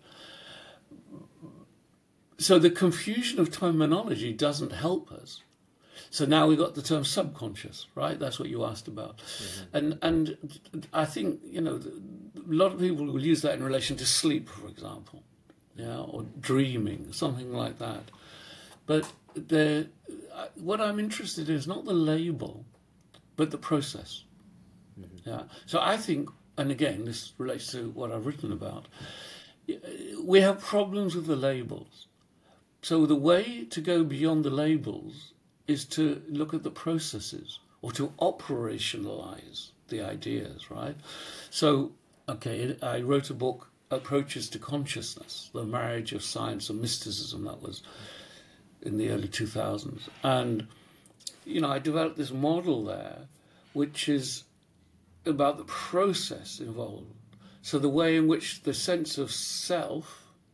So the confusion of terminology doesn't help us. So now we've got the term subconscious, right? That's what you asked about. Mm-hmm. And and I think, you know, a lot of people will use that in relation to sleep, for example, yeah, or dreaming, something like that. But the, what I'm interested in is not the label, but the process. Mm-hmm. Yeah. So I think, and again, this relates to what I've written about, we have problems with the labels. So the way to go beyond the labels is to look at the processes or to operationalize the ideas, right? So, okay, I wrote a book, Approaches to Consciousness, The Marriage of Science and Mysticism, that was in the early two thousands. And, you know, I developed this model there, which is about the process involved. So the way in which the sense of self,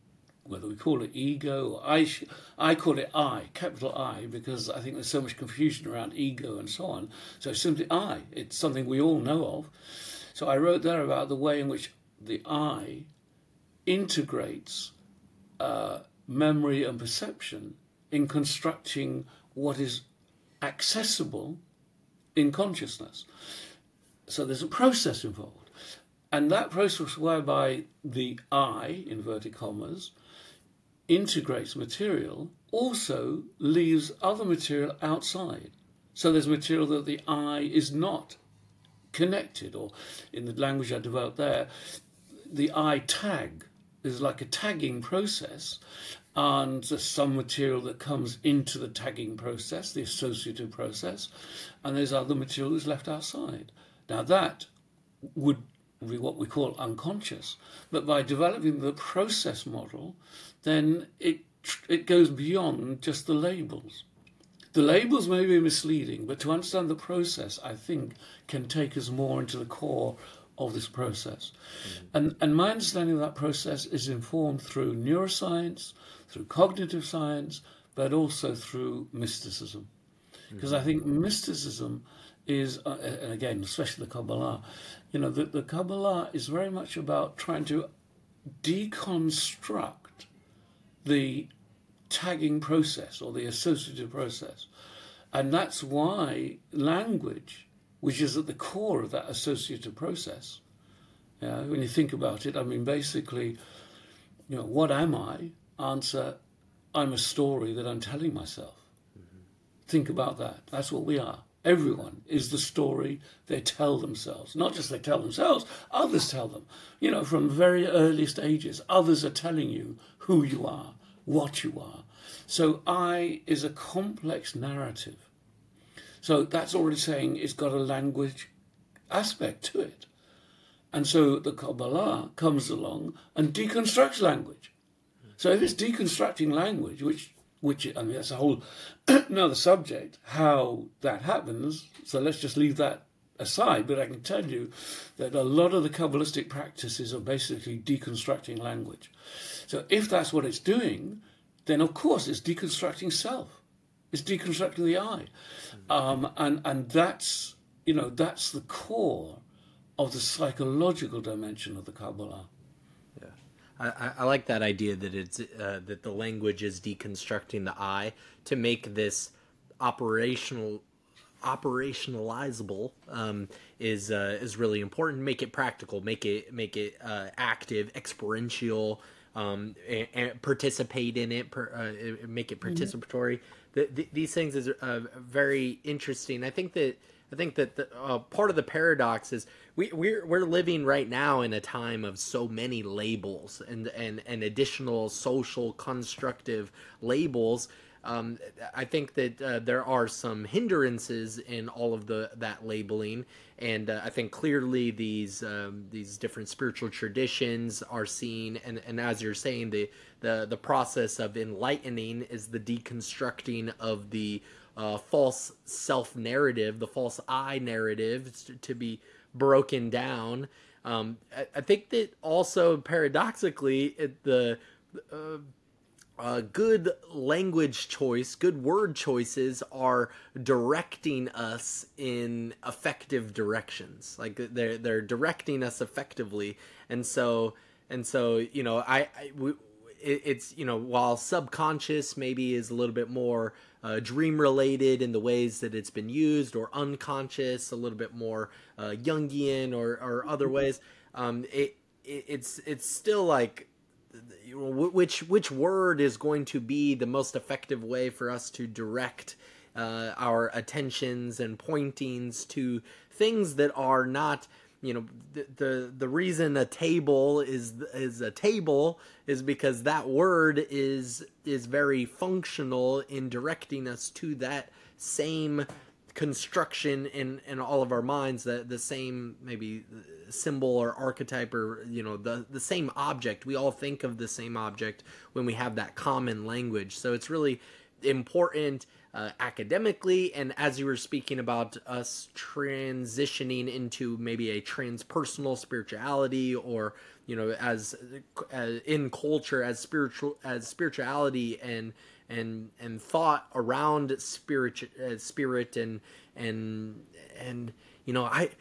whether we call it ego or I, sh- I call it I, capital I, because I think there's so much confusion around ego and so on. So simply I, it's something we all know of. So I wrote there about the way in which the I integrates uh, memory and perception in constructing what is accessible in consciousness. So there's a process involved. And that process whereby the I, inverted commas, integrates material also leaves other material outside. So there's material that the I is not connected, or in the language I developed there, the I tag is like a tagging process, and there's some material that comes into the tagging process, the associative process, and there's other material that's left outside. Now that would be what we call unconscious, but by developing the process model, then it it goes beyond just the labels. The labels may be misleading, but to understand the process, I think, can take us more into the core of this process. Mm-hmm. And, and my understanding of that process is informed through neuroscience, through cognitive science, but also through mysticism. Because mm-hmm. I think mysticism is, uh, and again, especially the Kabbalah, you know, the, the Kabbalah is very much about trying to deconstruct the tagging process or the associative process. And that's why language, which is at the core of that associative process, you know, when you think about it, I mean, basically, you know, what am I? Answer, I'm a story that I'm telling myself. Mm-hmm. Think about that. That's what we are. Everyone is the story they tell themselves. Not just they tell themselves, others tell them. You know, from very early stages, others are telling you who you are, what you are. So I is a complex narrative. So that's already saying it's got a language aspect to it. And so the Kabbalah comes along and deconstructs language. So if it's deconstructing language, which, which I mean, that's a whole another subject, how that happens. So let's just leave that aside. But I can tell you that a lot of the Kabbalistic practices are basically deconstructing language. So if that's what it's doing, then of course it's deconstructing self. It's deconstructing the I. Um, and, and that's, you know, that's the core of the psychological dimension of the Kabbalah. Yeah, I, I like that idea that it's uh, that the language is deconstructing the I to make this operational operationalizable um, is uh, is really important. Make it practical. Make it make it uh, active, experiential. Um, and, and participate in it. Per, uh, make it participatory. Mm-hmm. The, the, these things is uh, very interesting. I think that I think that the, uh, part of the paradox is we we're we're living right now in a time of so many labels and and, and additional social constructive labels. Um, I think that uh, there are some hindrances in all of the that labeling, and uh, I think clearly these um, these different spiritual traditions are seen, and, and as you're saying, the, the the process of enlightening is the deconstructing of the uh, false self narrative, the false I narrative, to, to be broken down. Um, I, I think that also paradoxically, it, the uh, Uh, good language choice, good word choices are directing us in effective directions. Like they're they're directing us effectively, and so and so you know I, I we, it, it's you know while subconscious maybe is a little bit more uh, dream related in the ways that it's been used, or unconscious a little bit more uh, Jungian or or other ways. Um, it, it it's it's still like. Which which word is going to be the most effective way for us to direct uh, our attentions and pointings to things that are not, you know, the, the the reason a table is is a table is because that word is is very functional in directing us to that same construction in in all of our minds, that the same maybe symbol or archetype, or you know the the same object. We all think of the same object when we have that common language. So it's really important uh, academically, and as you were speaking about us transitioning into maybe a transpersonal spirituality, or you know, as uh, in culture, as spiritual as spirituality and and and thought around spirit uh, spirit and and and you know, I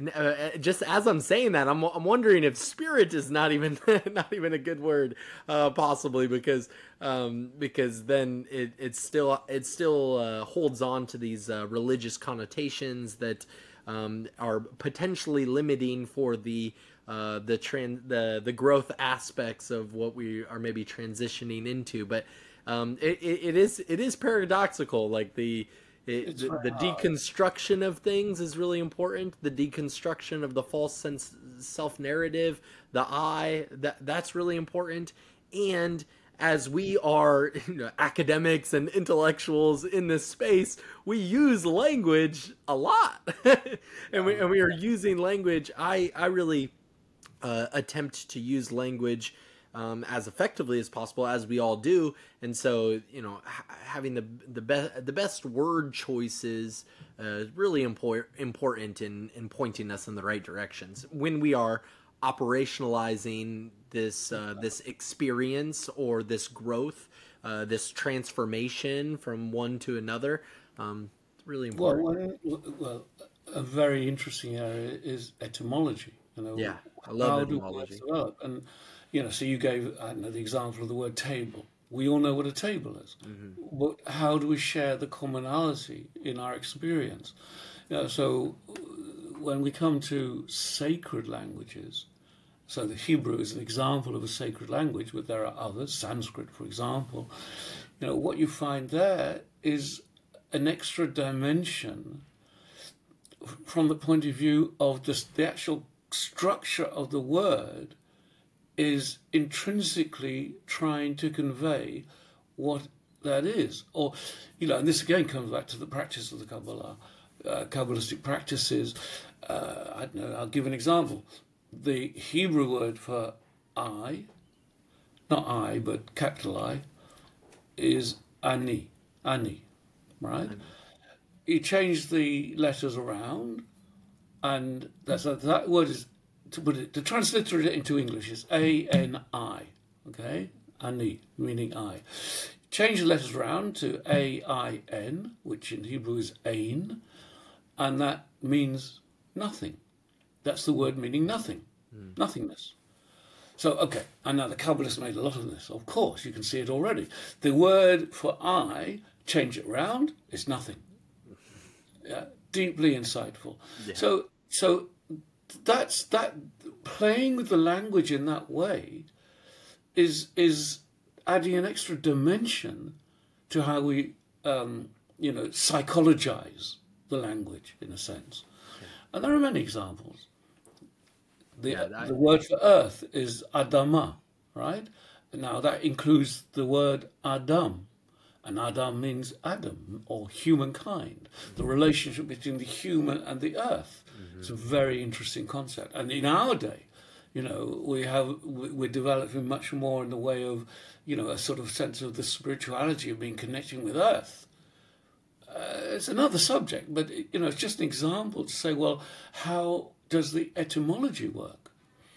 uh, just as I'm saying that, I'm I'm wondering if spirit is not even not even a good word, uh, possibly because um, because then it it still it still uh, holds on to these uh, religious connotations that um, are potentially limiting for the uh, the trend the the growth aspects of what we are maybe transitioning into. But um, it, it it is it is paradoxical, like the. It, the, the deconstruction of things is really important. The deconstruction of the false sense, self-narrative, the I, that that's really important. And as we are, you know, academics and intellectuals in this space, we use language a lot, and we and we are using language. I I really uh, attempt to use language Um, as effectively as possible, as we all do, and so you know, ha- having the the best the best word choices uh, is really important important in in pointing us in the right directions when we are operationalizing this uh, this experience or this growth, uh, this transformation from one to another. Um, it's really important. Well, one, well, a very interesting area is etymology. You know, Yeah, I love how do words etymology. develop? And you know, so you gave I don't know the example of the word table. We all know what a table is, but how do we share the commonality in our experience? You know, so when we come to sacred languages, so the Hebrew is an example of a sacred language, but there are others, Sanskrit, for example. You know, what you find there is an extra dimension from the point of view of just the actual structure of the word is intrinsically trying to convey what that is. Or, you know, and this again comes back to the practice of the Kabbalah, uh, Kabbalistic practices. Uh, I don't know, I'll give an example. The Hebrew word for I, not I, but capital I, is ani, ani, right? You change the letters around, and that's that word is, to put it, to transliterate it into English is A N I, okay? Ani, meaning I. Change the letters around to A I N, which in Hebrew is Ain, and that means nothing. That's the word meaning nothing, mm. nothingness. So, okay, and now the Kabbalists made a lot of this. Of course, you can see it already. The word for I, change it around, is nothing. Yeah, deeply insightful. Yeah. So, so that's that. Playing with the language in that way is is adding an extra dimension to how we, um, you know, psychologize the language in a sense. Yeah. And there are many examples. The, yeah, that, the word for earth is Adama, right? Now that includes the word Adam. And Adam means Adam, or humankind, the relationship between the human and the earth. Mm-hmm. It's a very interesting concept. And in our day, you know, we have, we're developing much more in the way of, you know, a sort of sense of the spirituality of being connecting with earth. Uh, it's another subject, but, you know, it's just an example to say, well, how does the etymology work?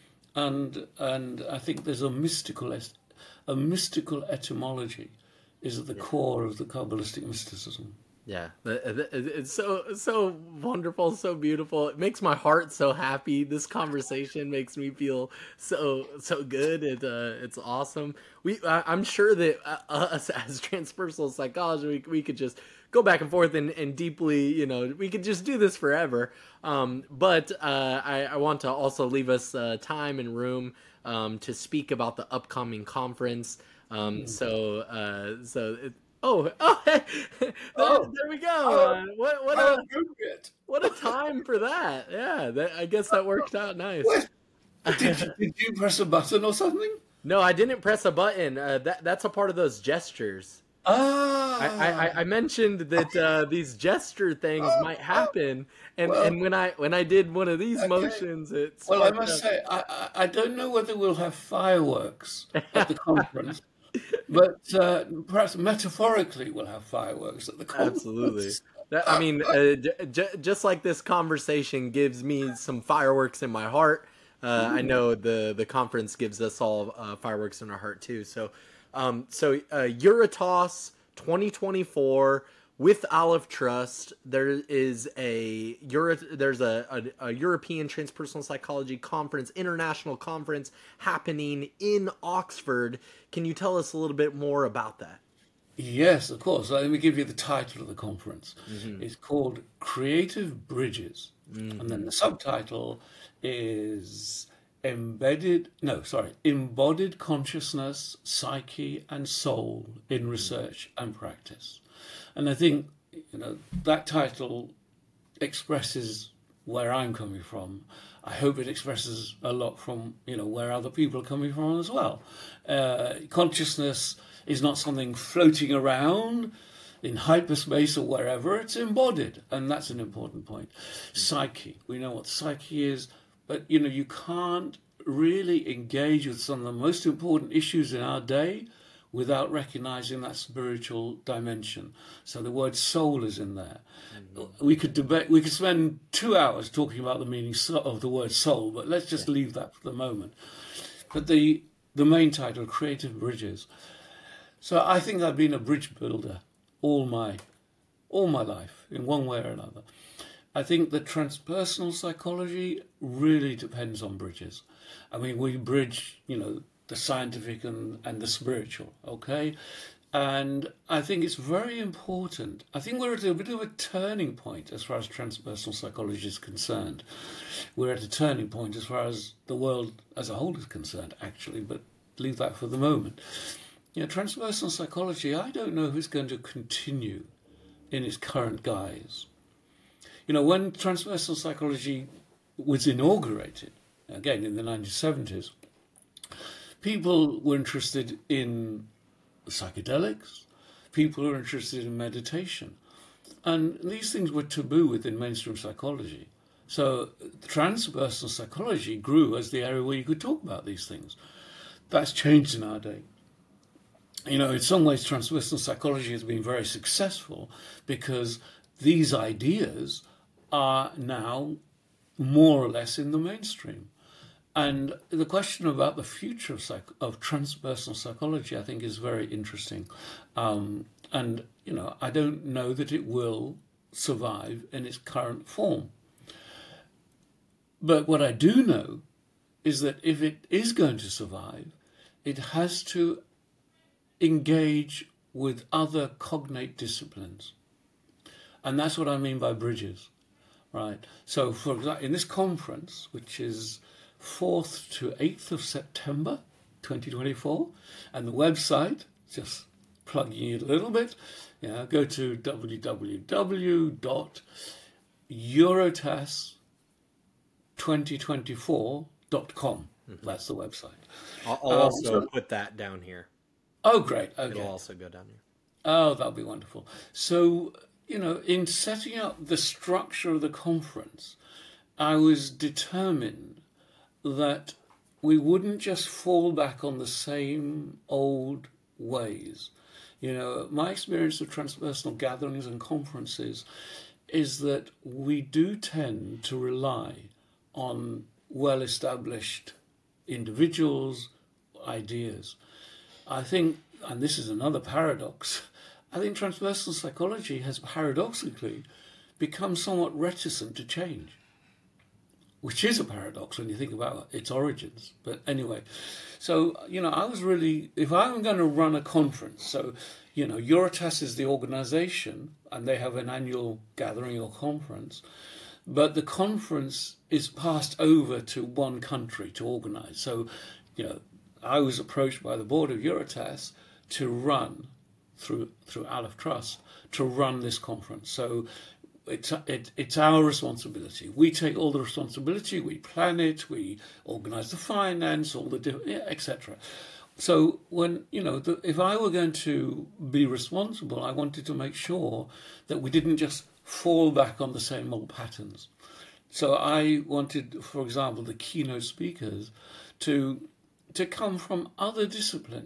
And and I think there's a mystical, a mystical etymology is at the yeah. core of the Kabbalistic mysticism. Yeah, it's so so wonderful, so beautiful. It makes my heart so happy. This conversation makes me feel so so good. It uh, it's awesome. We I, I'm sure that uh, us as transpersonal psychologists, we we could just go back and forth and, and deeply, you know, we could just do this forever. Um, but uh, I, I want to also leave us uh, time and room um, to speak about the upcoming conference. Um, so, uh, so, it, oh, oh, there, oh, there we go. Uh, what, what a, what a time for that. Yeah. That, I guess that worked out nice. Did you, did you press a button or something? No, I didn't press a button. Uh, that, that's a part of those gestures. Ah. I, I, I mentioned that uh, these gesture things oh, might happen, and, well, and when I when I did one of these okay. motions, it's well. I must up. say, I I don't know whether we'll have fireworks at the conference, but uh, perhaps metaphorically we'll have fireworks at the conference. Absolutely. That, I mean, uh, j- j- just like this conversation gives me some fireworks in my heart, uh, I know the the conference gives us all uh, fireworks in our heart too. So, um, so uh, Eurotas twenty twenty-four with Aleph Trust. There is a Euro, there's a, a, a European Transpersonal Psychology Conference, international conference happening in Oxford. Can you tell us a little bit more about that? Yes, of course. Let me give you the title of the conference. Mm-hmm. It's called Creative Bridges. Mm-hmm. And then the subtitle is Embedded, no, sorry, Embodied Consciousness, Psyche and Soul in Research and Practice. And I think, you know, that title expresses where I'm coming from. I hope it expresses a lot from, you know, where other people are coming from as well. Uh, consciousness is not something floating around in hyperspace or wherever. It's embodied, and that's an important point. Psyche, we know what psyche is, but, you know, you can't really engage with some of the most important issues in our day without recognizing that spiritual dimension. So the word soul is in there. Mm-hmm. We could debate, we could spend two hours talking about the meaning of the word soul, but let's just yeah. leave that for the moment. But the the main title, Creative Bridges. So I think I've been a bridge builder all my all my life, in one way or another. I think that transpersonal psychology really depends on bridges. I mean, we bridge, you know, the scientific and, and the spiritual, okay? And I think it's very important. I think we're at a bit of a turning point as far as transpersonal psychology is concerned. We're at a turning point as far as the world as a whole is concerned, actually, but leave that for the moment. You know, transpersonal psychology, I don't know if it's going to continue in its current guise. You know, when transpersonal psychology was inaugurated, again in the nineteen seventies, people were interested in psychedelics, people were interested in meditation, and these things were taboo within mainstream psychology. So transpersonal psychology grew as the area where you could talk about these things. That's changed in our day. You know, in some ways, transpersonal psychology has been very successful because these ideas are now more or less in the mainstream. And the question about the future of, psych- of transpersonal psychology, I think, is very interesting. Um, and, you know, I don't know that it will survive in its current form. But what I do know is that if it is going to survive, it has to engage with other cognate disciplines. And that's what I mean by bridges, right? So, for example, in this conference, which is fourth to eighth of September twenty twenty-four, and the website, just plugging it a little bit, you know, go to w w w dot eurotas twenty twenty-four dot com. Mm-hmm. That's the website. I'll, I'll um, also so, put that down here. Oh, great. Okay. It'll also go down here. Oh, that'll be wonderful. So, you know, in setting up the structure of the conference, I was determined that we wouldn't just fall back on the same old ways. You know, my experience of transpersonal gatherings and conferences is that we do tend to rely on well-established individuals, ideas. I think, and this is another paradox, I think transpersonal psychology has paradoxically become somewhat reticent to change, which is a paradox when you think about its origins. But anyway, so, you know, I was really, if I'm going to run a conference, so, you know, Eurotas is the organization and they have an annual gathering or conference, but the conference is passed over to one country to organize. So, you know, I was approached by the board of Eurotas to run, through through Aleph Trust, to run this conference. So it's, it, it's our responsibility. We take all the responsibility, we plan it, we organize the finance, all the, yeah, et cetera. So when, you know, the, if I were going to be responsible, I wanted to make sure that we didn't just fall back on the same old patterns. So I wanted, for example, the keynote speakers to to come from other disciplines,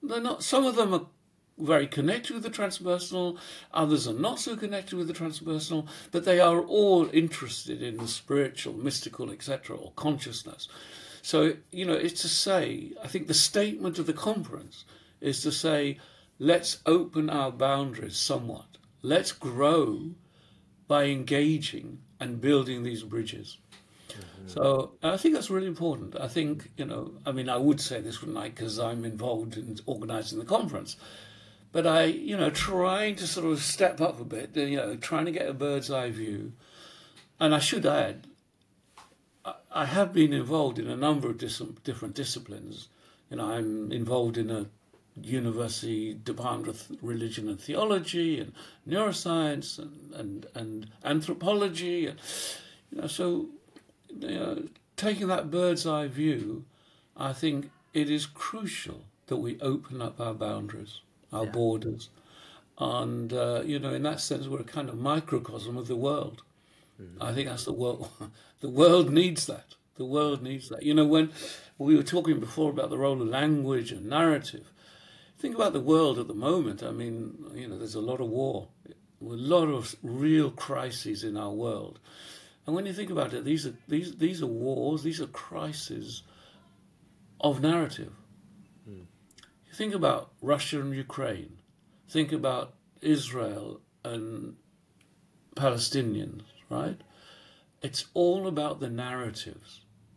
they're not. Some of them are very connected with the transpersonal, others are not so connected with the transpersonal, but they are all interested in the spiritual, mystical, et cetera, or consciousness. So, you know, it's to say, I think the statement of the conference is to say, let's open our boundaries somewhat. Let's grow by engaging and building these bridges. Mm-hmm. So I think that's really important. I think, you know, I mean, I would say this, wouldn't I, because I'm involved in organising the conference. But I, you know, trying to sort of step up a bit, you know, trying to get a bird's eye view. And I should add, I have been involved in a number of dis- different disciplines. You know, I'm involved in a university department of religion and theology and neuroscience and, and, and anthropology. And, you know, so you know, taking that bird's eye view, I think it is crucial that we open up our boundaries, our yeah. borders. And, uh, you know, in that sense, we're a kind of microcosm of the world. Mm-hmm. I think that's the world. The world needs that. The world needs that. You know, when we were talking before about the role of language and narrative, think about the world at the moment. I mean, you know, there's a lot of war, a lot of real crises in our world. And when you think about it, these are these these are wars, these are crises of narrative. Mm. You think about Russia and Ukraine, think about Israel and Palestinians, right? It's all about the narratives.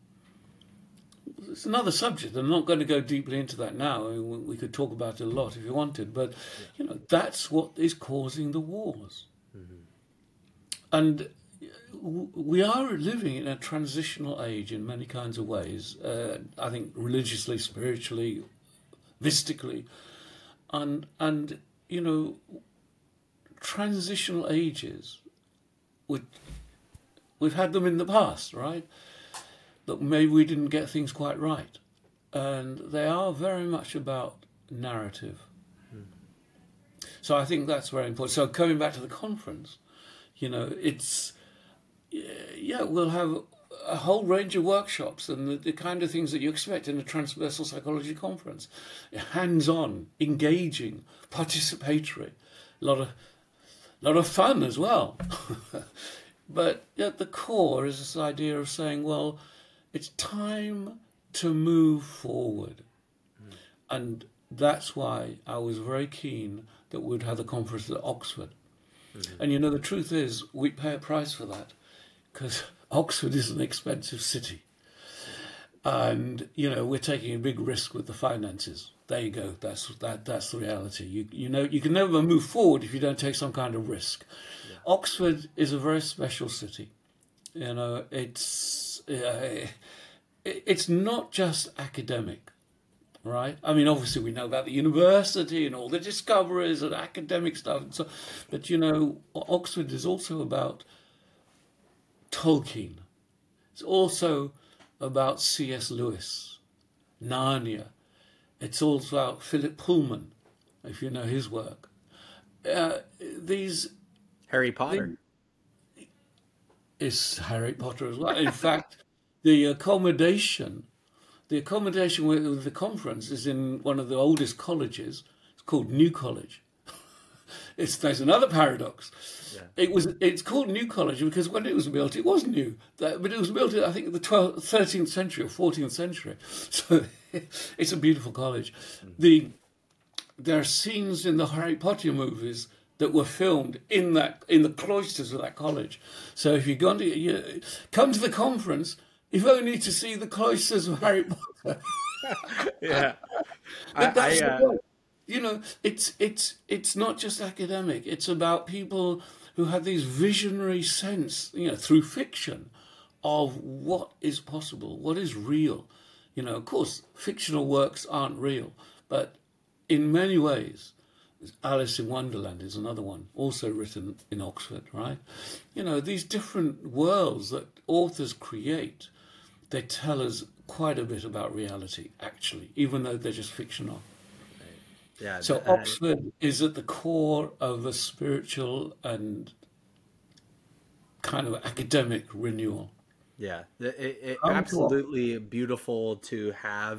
It's another subject. I'm not going to go deeply into that now. I mean, we could talk about it a lot if you wanted, but yeah. you know, that's what is causing the wars. Mm-hmm. And we are living in a transitional age in many kinds of ways. Uh, I think religiously, spiritually, mystically, and and you know, transitional ages. Would We've had them in the past, right? That maybe we didn't get things quite right. And they are very much about narrative. Hmm. So I think that's very important. So coming back to the conference, you know, it's, yeah, we'll have a whole range of workshops and the, the kind of things that you expect in a transversal psychology conference. Hands-on, engaging, participatory, a lot of, a lot of fun as well. But at the core is this idea of saying, well, it's time to move forward. Mm. And that's why I was very keen that we'd have the conference at Oxford. Mm-hmm. And, you know, the truth is we pay a price for that because Oxford is an expensive city. And, you know, we're taking a big risk with the finances. There you go. That's that. That's the reality. You, you know, you can never move forward if you don't take some kind of risk. Oxford is a very special city. You know, it's uh, it's not just academic, right? I mean, obviously we know about the university and all the discoveries and academic stuff, and so, but you know, Oxford is also about Tolkien. It's also about C S Lewis, Narnia. It's also about Philip Pullman, if you know his work. Uh, these. Harry Potter. Is Harry Potter as well. In fact, the accommodation, the accommodation with the conference is in one of the oldest colleges. It's called New College. It's, there's another paradox. Yeah. It was it's called New College because when it was built, it was new, but it was built, I think, in the twelfth, thirteenth century or fourteenth century. So it's a beautiful college. Mm. The there are scenes in the Harry Potter movies that were filmed in that in the cloisters of that college. So if you're going to you, come to the conference, if only to see the cloisters of Harry Potter. Yeah, but that's I, I, uh... you know, it's it's it's not just academic. It's about people who have these visionary sense, you know, through fiction, of what is possible, what is real. You know, of course, fictional works aren't real, but in many ways, Alice in Wonderland is another one, also written in Oxford, right? You know, these different worlds that authors create, they tell us quite a bit about reality, actually, even though they're just fictional. Yeah. So uh, Oxford is at the core of a spiritual and kind of academic renewal. Yeah, it, it absolutely beautiful to have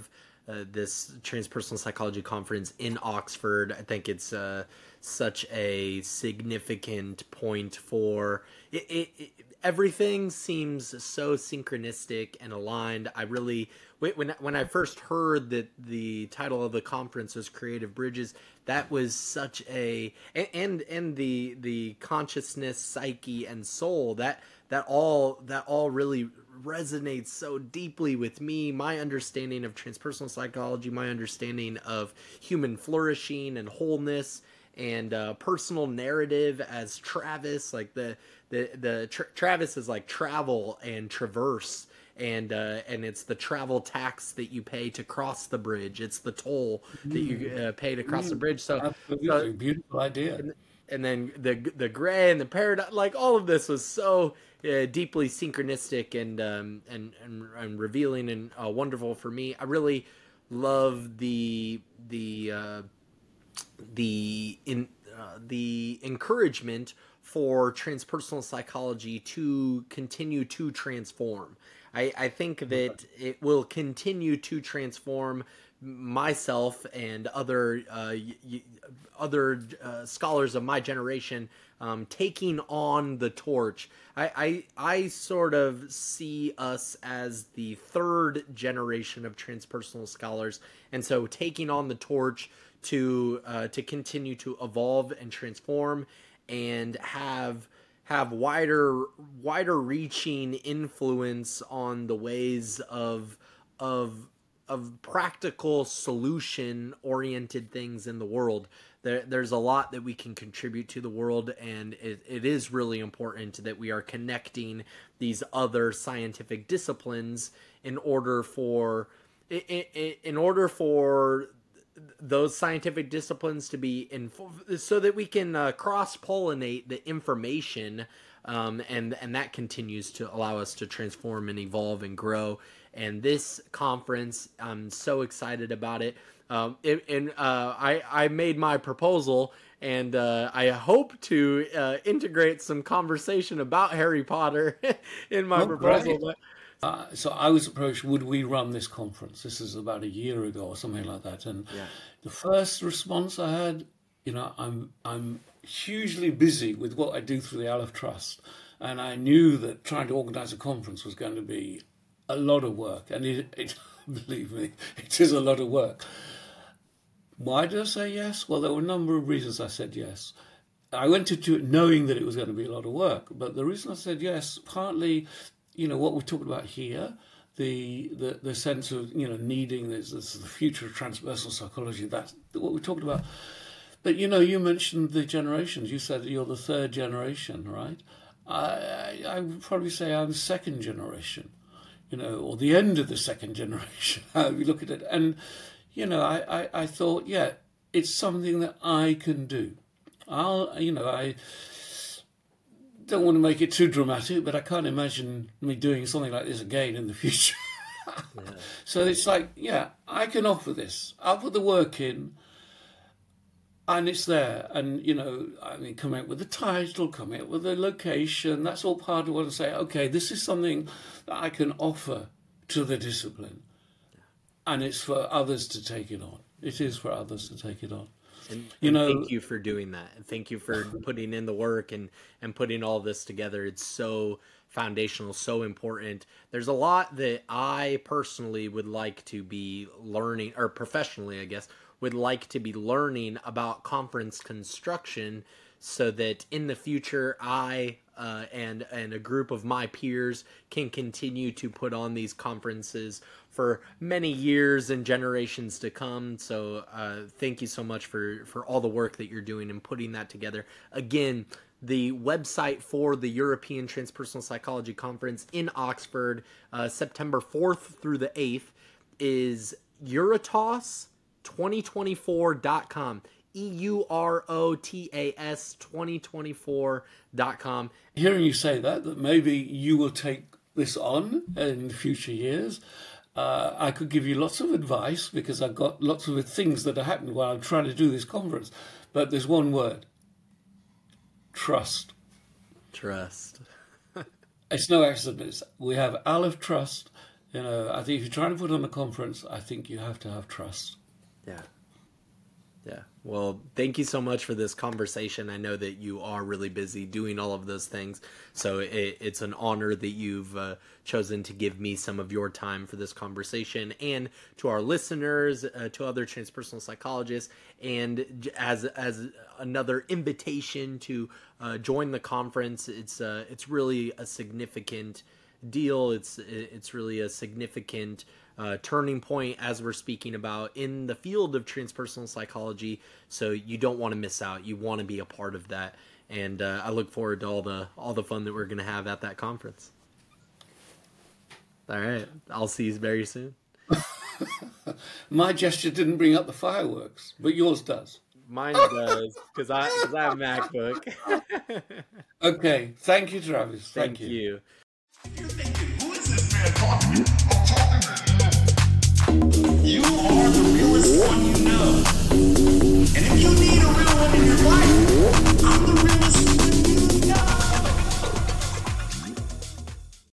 uh, this transpersonal psychology conference in Oxford. I think it's uh, such a significant point for it, it, it. Everything seems so synchronistic and aligned. I really, when when I first heard that the title of the conference was Creative Bridges, that was such a and and the the consciousness, psyche, and soul that that all that all really resonates so deeply with me. My understanding of transpersonal psychology, my understanding of human flourishing and wholeness, and uh, personal narrative as Travis, like the the the tra- Travis is like travel and traverse, and uh, and it's the travel tax that you pay to cross the bridge. It's the toll that you uh, pay to cross the bridge. So, Absolutely, so beautiful idea. and, and then the the gray and the paradox, like all of this was so uh, deeply synchronistic and um and and, and revealing and uh, wonderful for me. I really love the the uh, the in uh, the encouragement for transpersonal psychology to continue to transform. I, I think that it will continue to transform myself and other uh, y- y- other uh, scholars of my generation um, taking on the torch. I, I I sort of see us as the third generation of transpersonal scholars, and so taking on the torch to uh, to continue to evolve and transform and have have wider wider reaching influence on the ways of of of practical solution oriented things in the world. There, there's a lot that we can contribute to the world, and it, it is really important that we are connecting these other scientific disciplines in order for in, in order for those scientific disciplines to be in, so that we can uh, cross-pollinate the information, um, and and that continues to allow us to transform and evolve and grow. And this conference, I'm so excited about it. Um, it and uh, I I made my proposal, and uh, I hope to uh, integrate some conversation about Harry Potter in my Oh, proposal. great. But Uh, so I was approached, would we run this conference? This is about a year ago or something like that. And yeah, the first response I had, you know, I'm I'm hugely busy with what I do through the Aleph Trust. And I knew that trying to organize a conference was going to be a lot of work. And it, it believe me, it is a lot of work. Why did I say yes? Well, there were a number of reasons I said yes. I went into it knowing that it was going to be a lot of work. But the reason I said yes, partly, you know, what we're talking about here, the the, the sense of, you know, needing this, this is the future of transpersonal psychology, that's what we're talking about. But, you know, you mentioned the generations. You said you're the third generation, right? I, I, I would probably say I'm second generation, you know, or the end of the second generation, how you look at it. And, you know, I, I, I thought, yeah, it's something that I can do. I'll, you know, I don't want to make it too dramatic, but I can't imagine me doing something like this again in the future. Yeah. So it's like, yeah, I can offer this. I'll put the work in, and it's there. And, you know, I mean, come out with the title, come out with the location. That's all part of what I say. Okay, this is something that I can offer to the discipline, and it's for others to take it on. It is for others to take it on. And, you and know, thank you for doing that. And thank you for putting in the work and, and putting all this together. It's so foundational, so important. There's a lot that I personally would like to be learning, or professionally, I guess, would like to be learning about conference construction, so that in the future I uh, and and a group of my peers can continue to put on these conferences for many years and generations to come. So uh, thank you so much for, for all the work that you're doing and putting that together. Again, the website for the European Transpersonal Psychology Conference in Oxford, uh, September fourth through the eighth, is Eurotas twenty twenty-four dot com. E U R O T A S twenty twenty-four dot com. Hearing you say that, that maybe you will take this on in future years. Uh, I could give you lots of advice because I've got lots of things that are happening while I'm trying to do this conference. But there's one word: trust. Trust. It's no accident. It's, we have Aleph Trust, You know, I think if you're trying to put on a conference, I think you have to have trust. Yeah. Yeah. Well, thank you so much for this conversation. I know that you are really busy doing all of those things. So it, it's an honor that you've uh, chosen to give me some of your time for this conversation, and to our listeners, uh, to other transpersonal psychologists, and as as another invitation to uh, join the conference. It's uh, it's really a significant deal. It's it's really a significant Uh, turning point, as we're speaking about, in the field of transpersonal psychology. So you don't want to miss out. You want to be a part of that, and uh, I look forward to all the all the fun that we're going to have at that conference. All right, I'll see you very soon. My gesture didn't bring up the fireworks, but yours does. Mine does, because I because I have a MacBook. Okay, thank you, Travis. Thank, Thank you. you. You're thinking, who is this man talking? I'm talking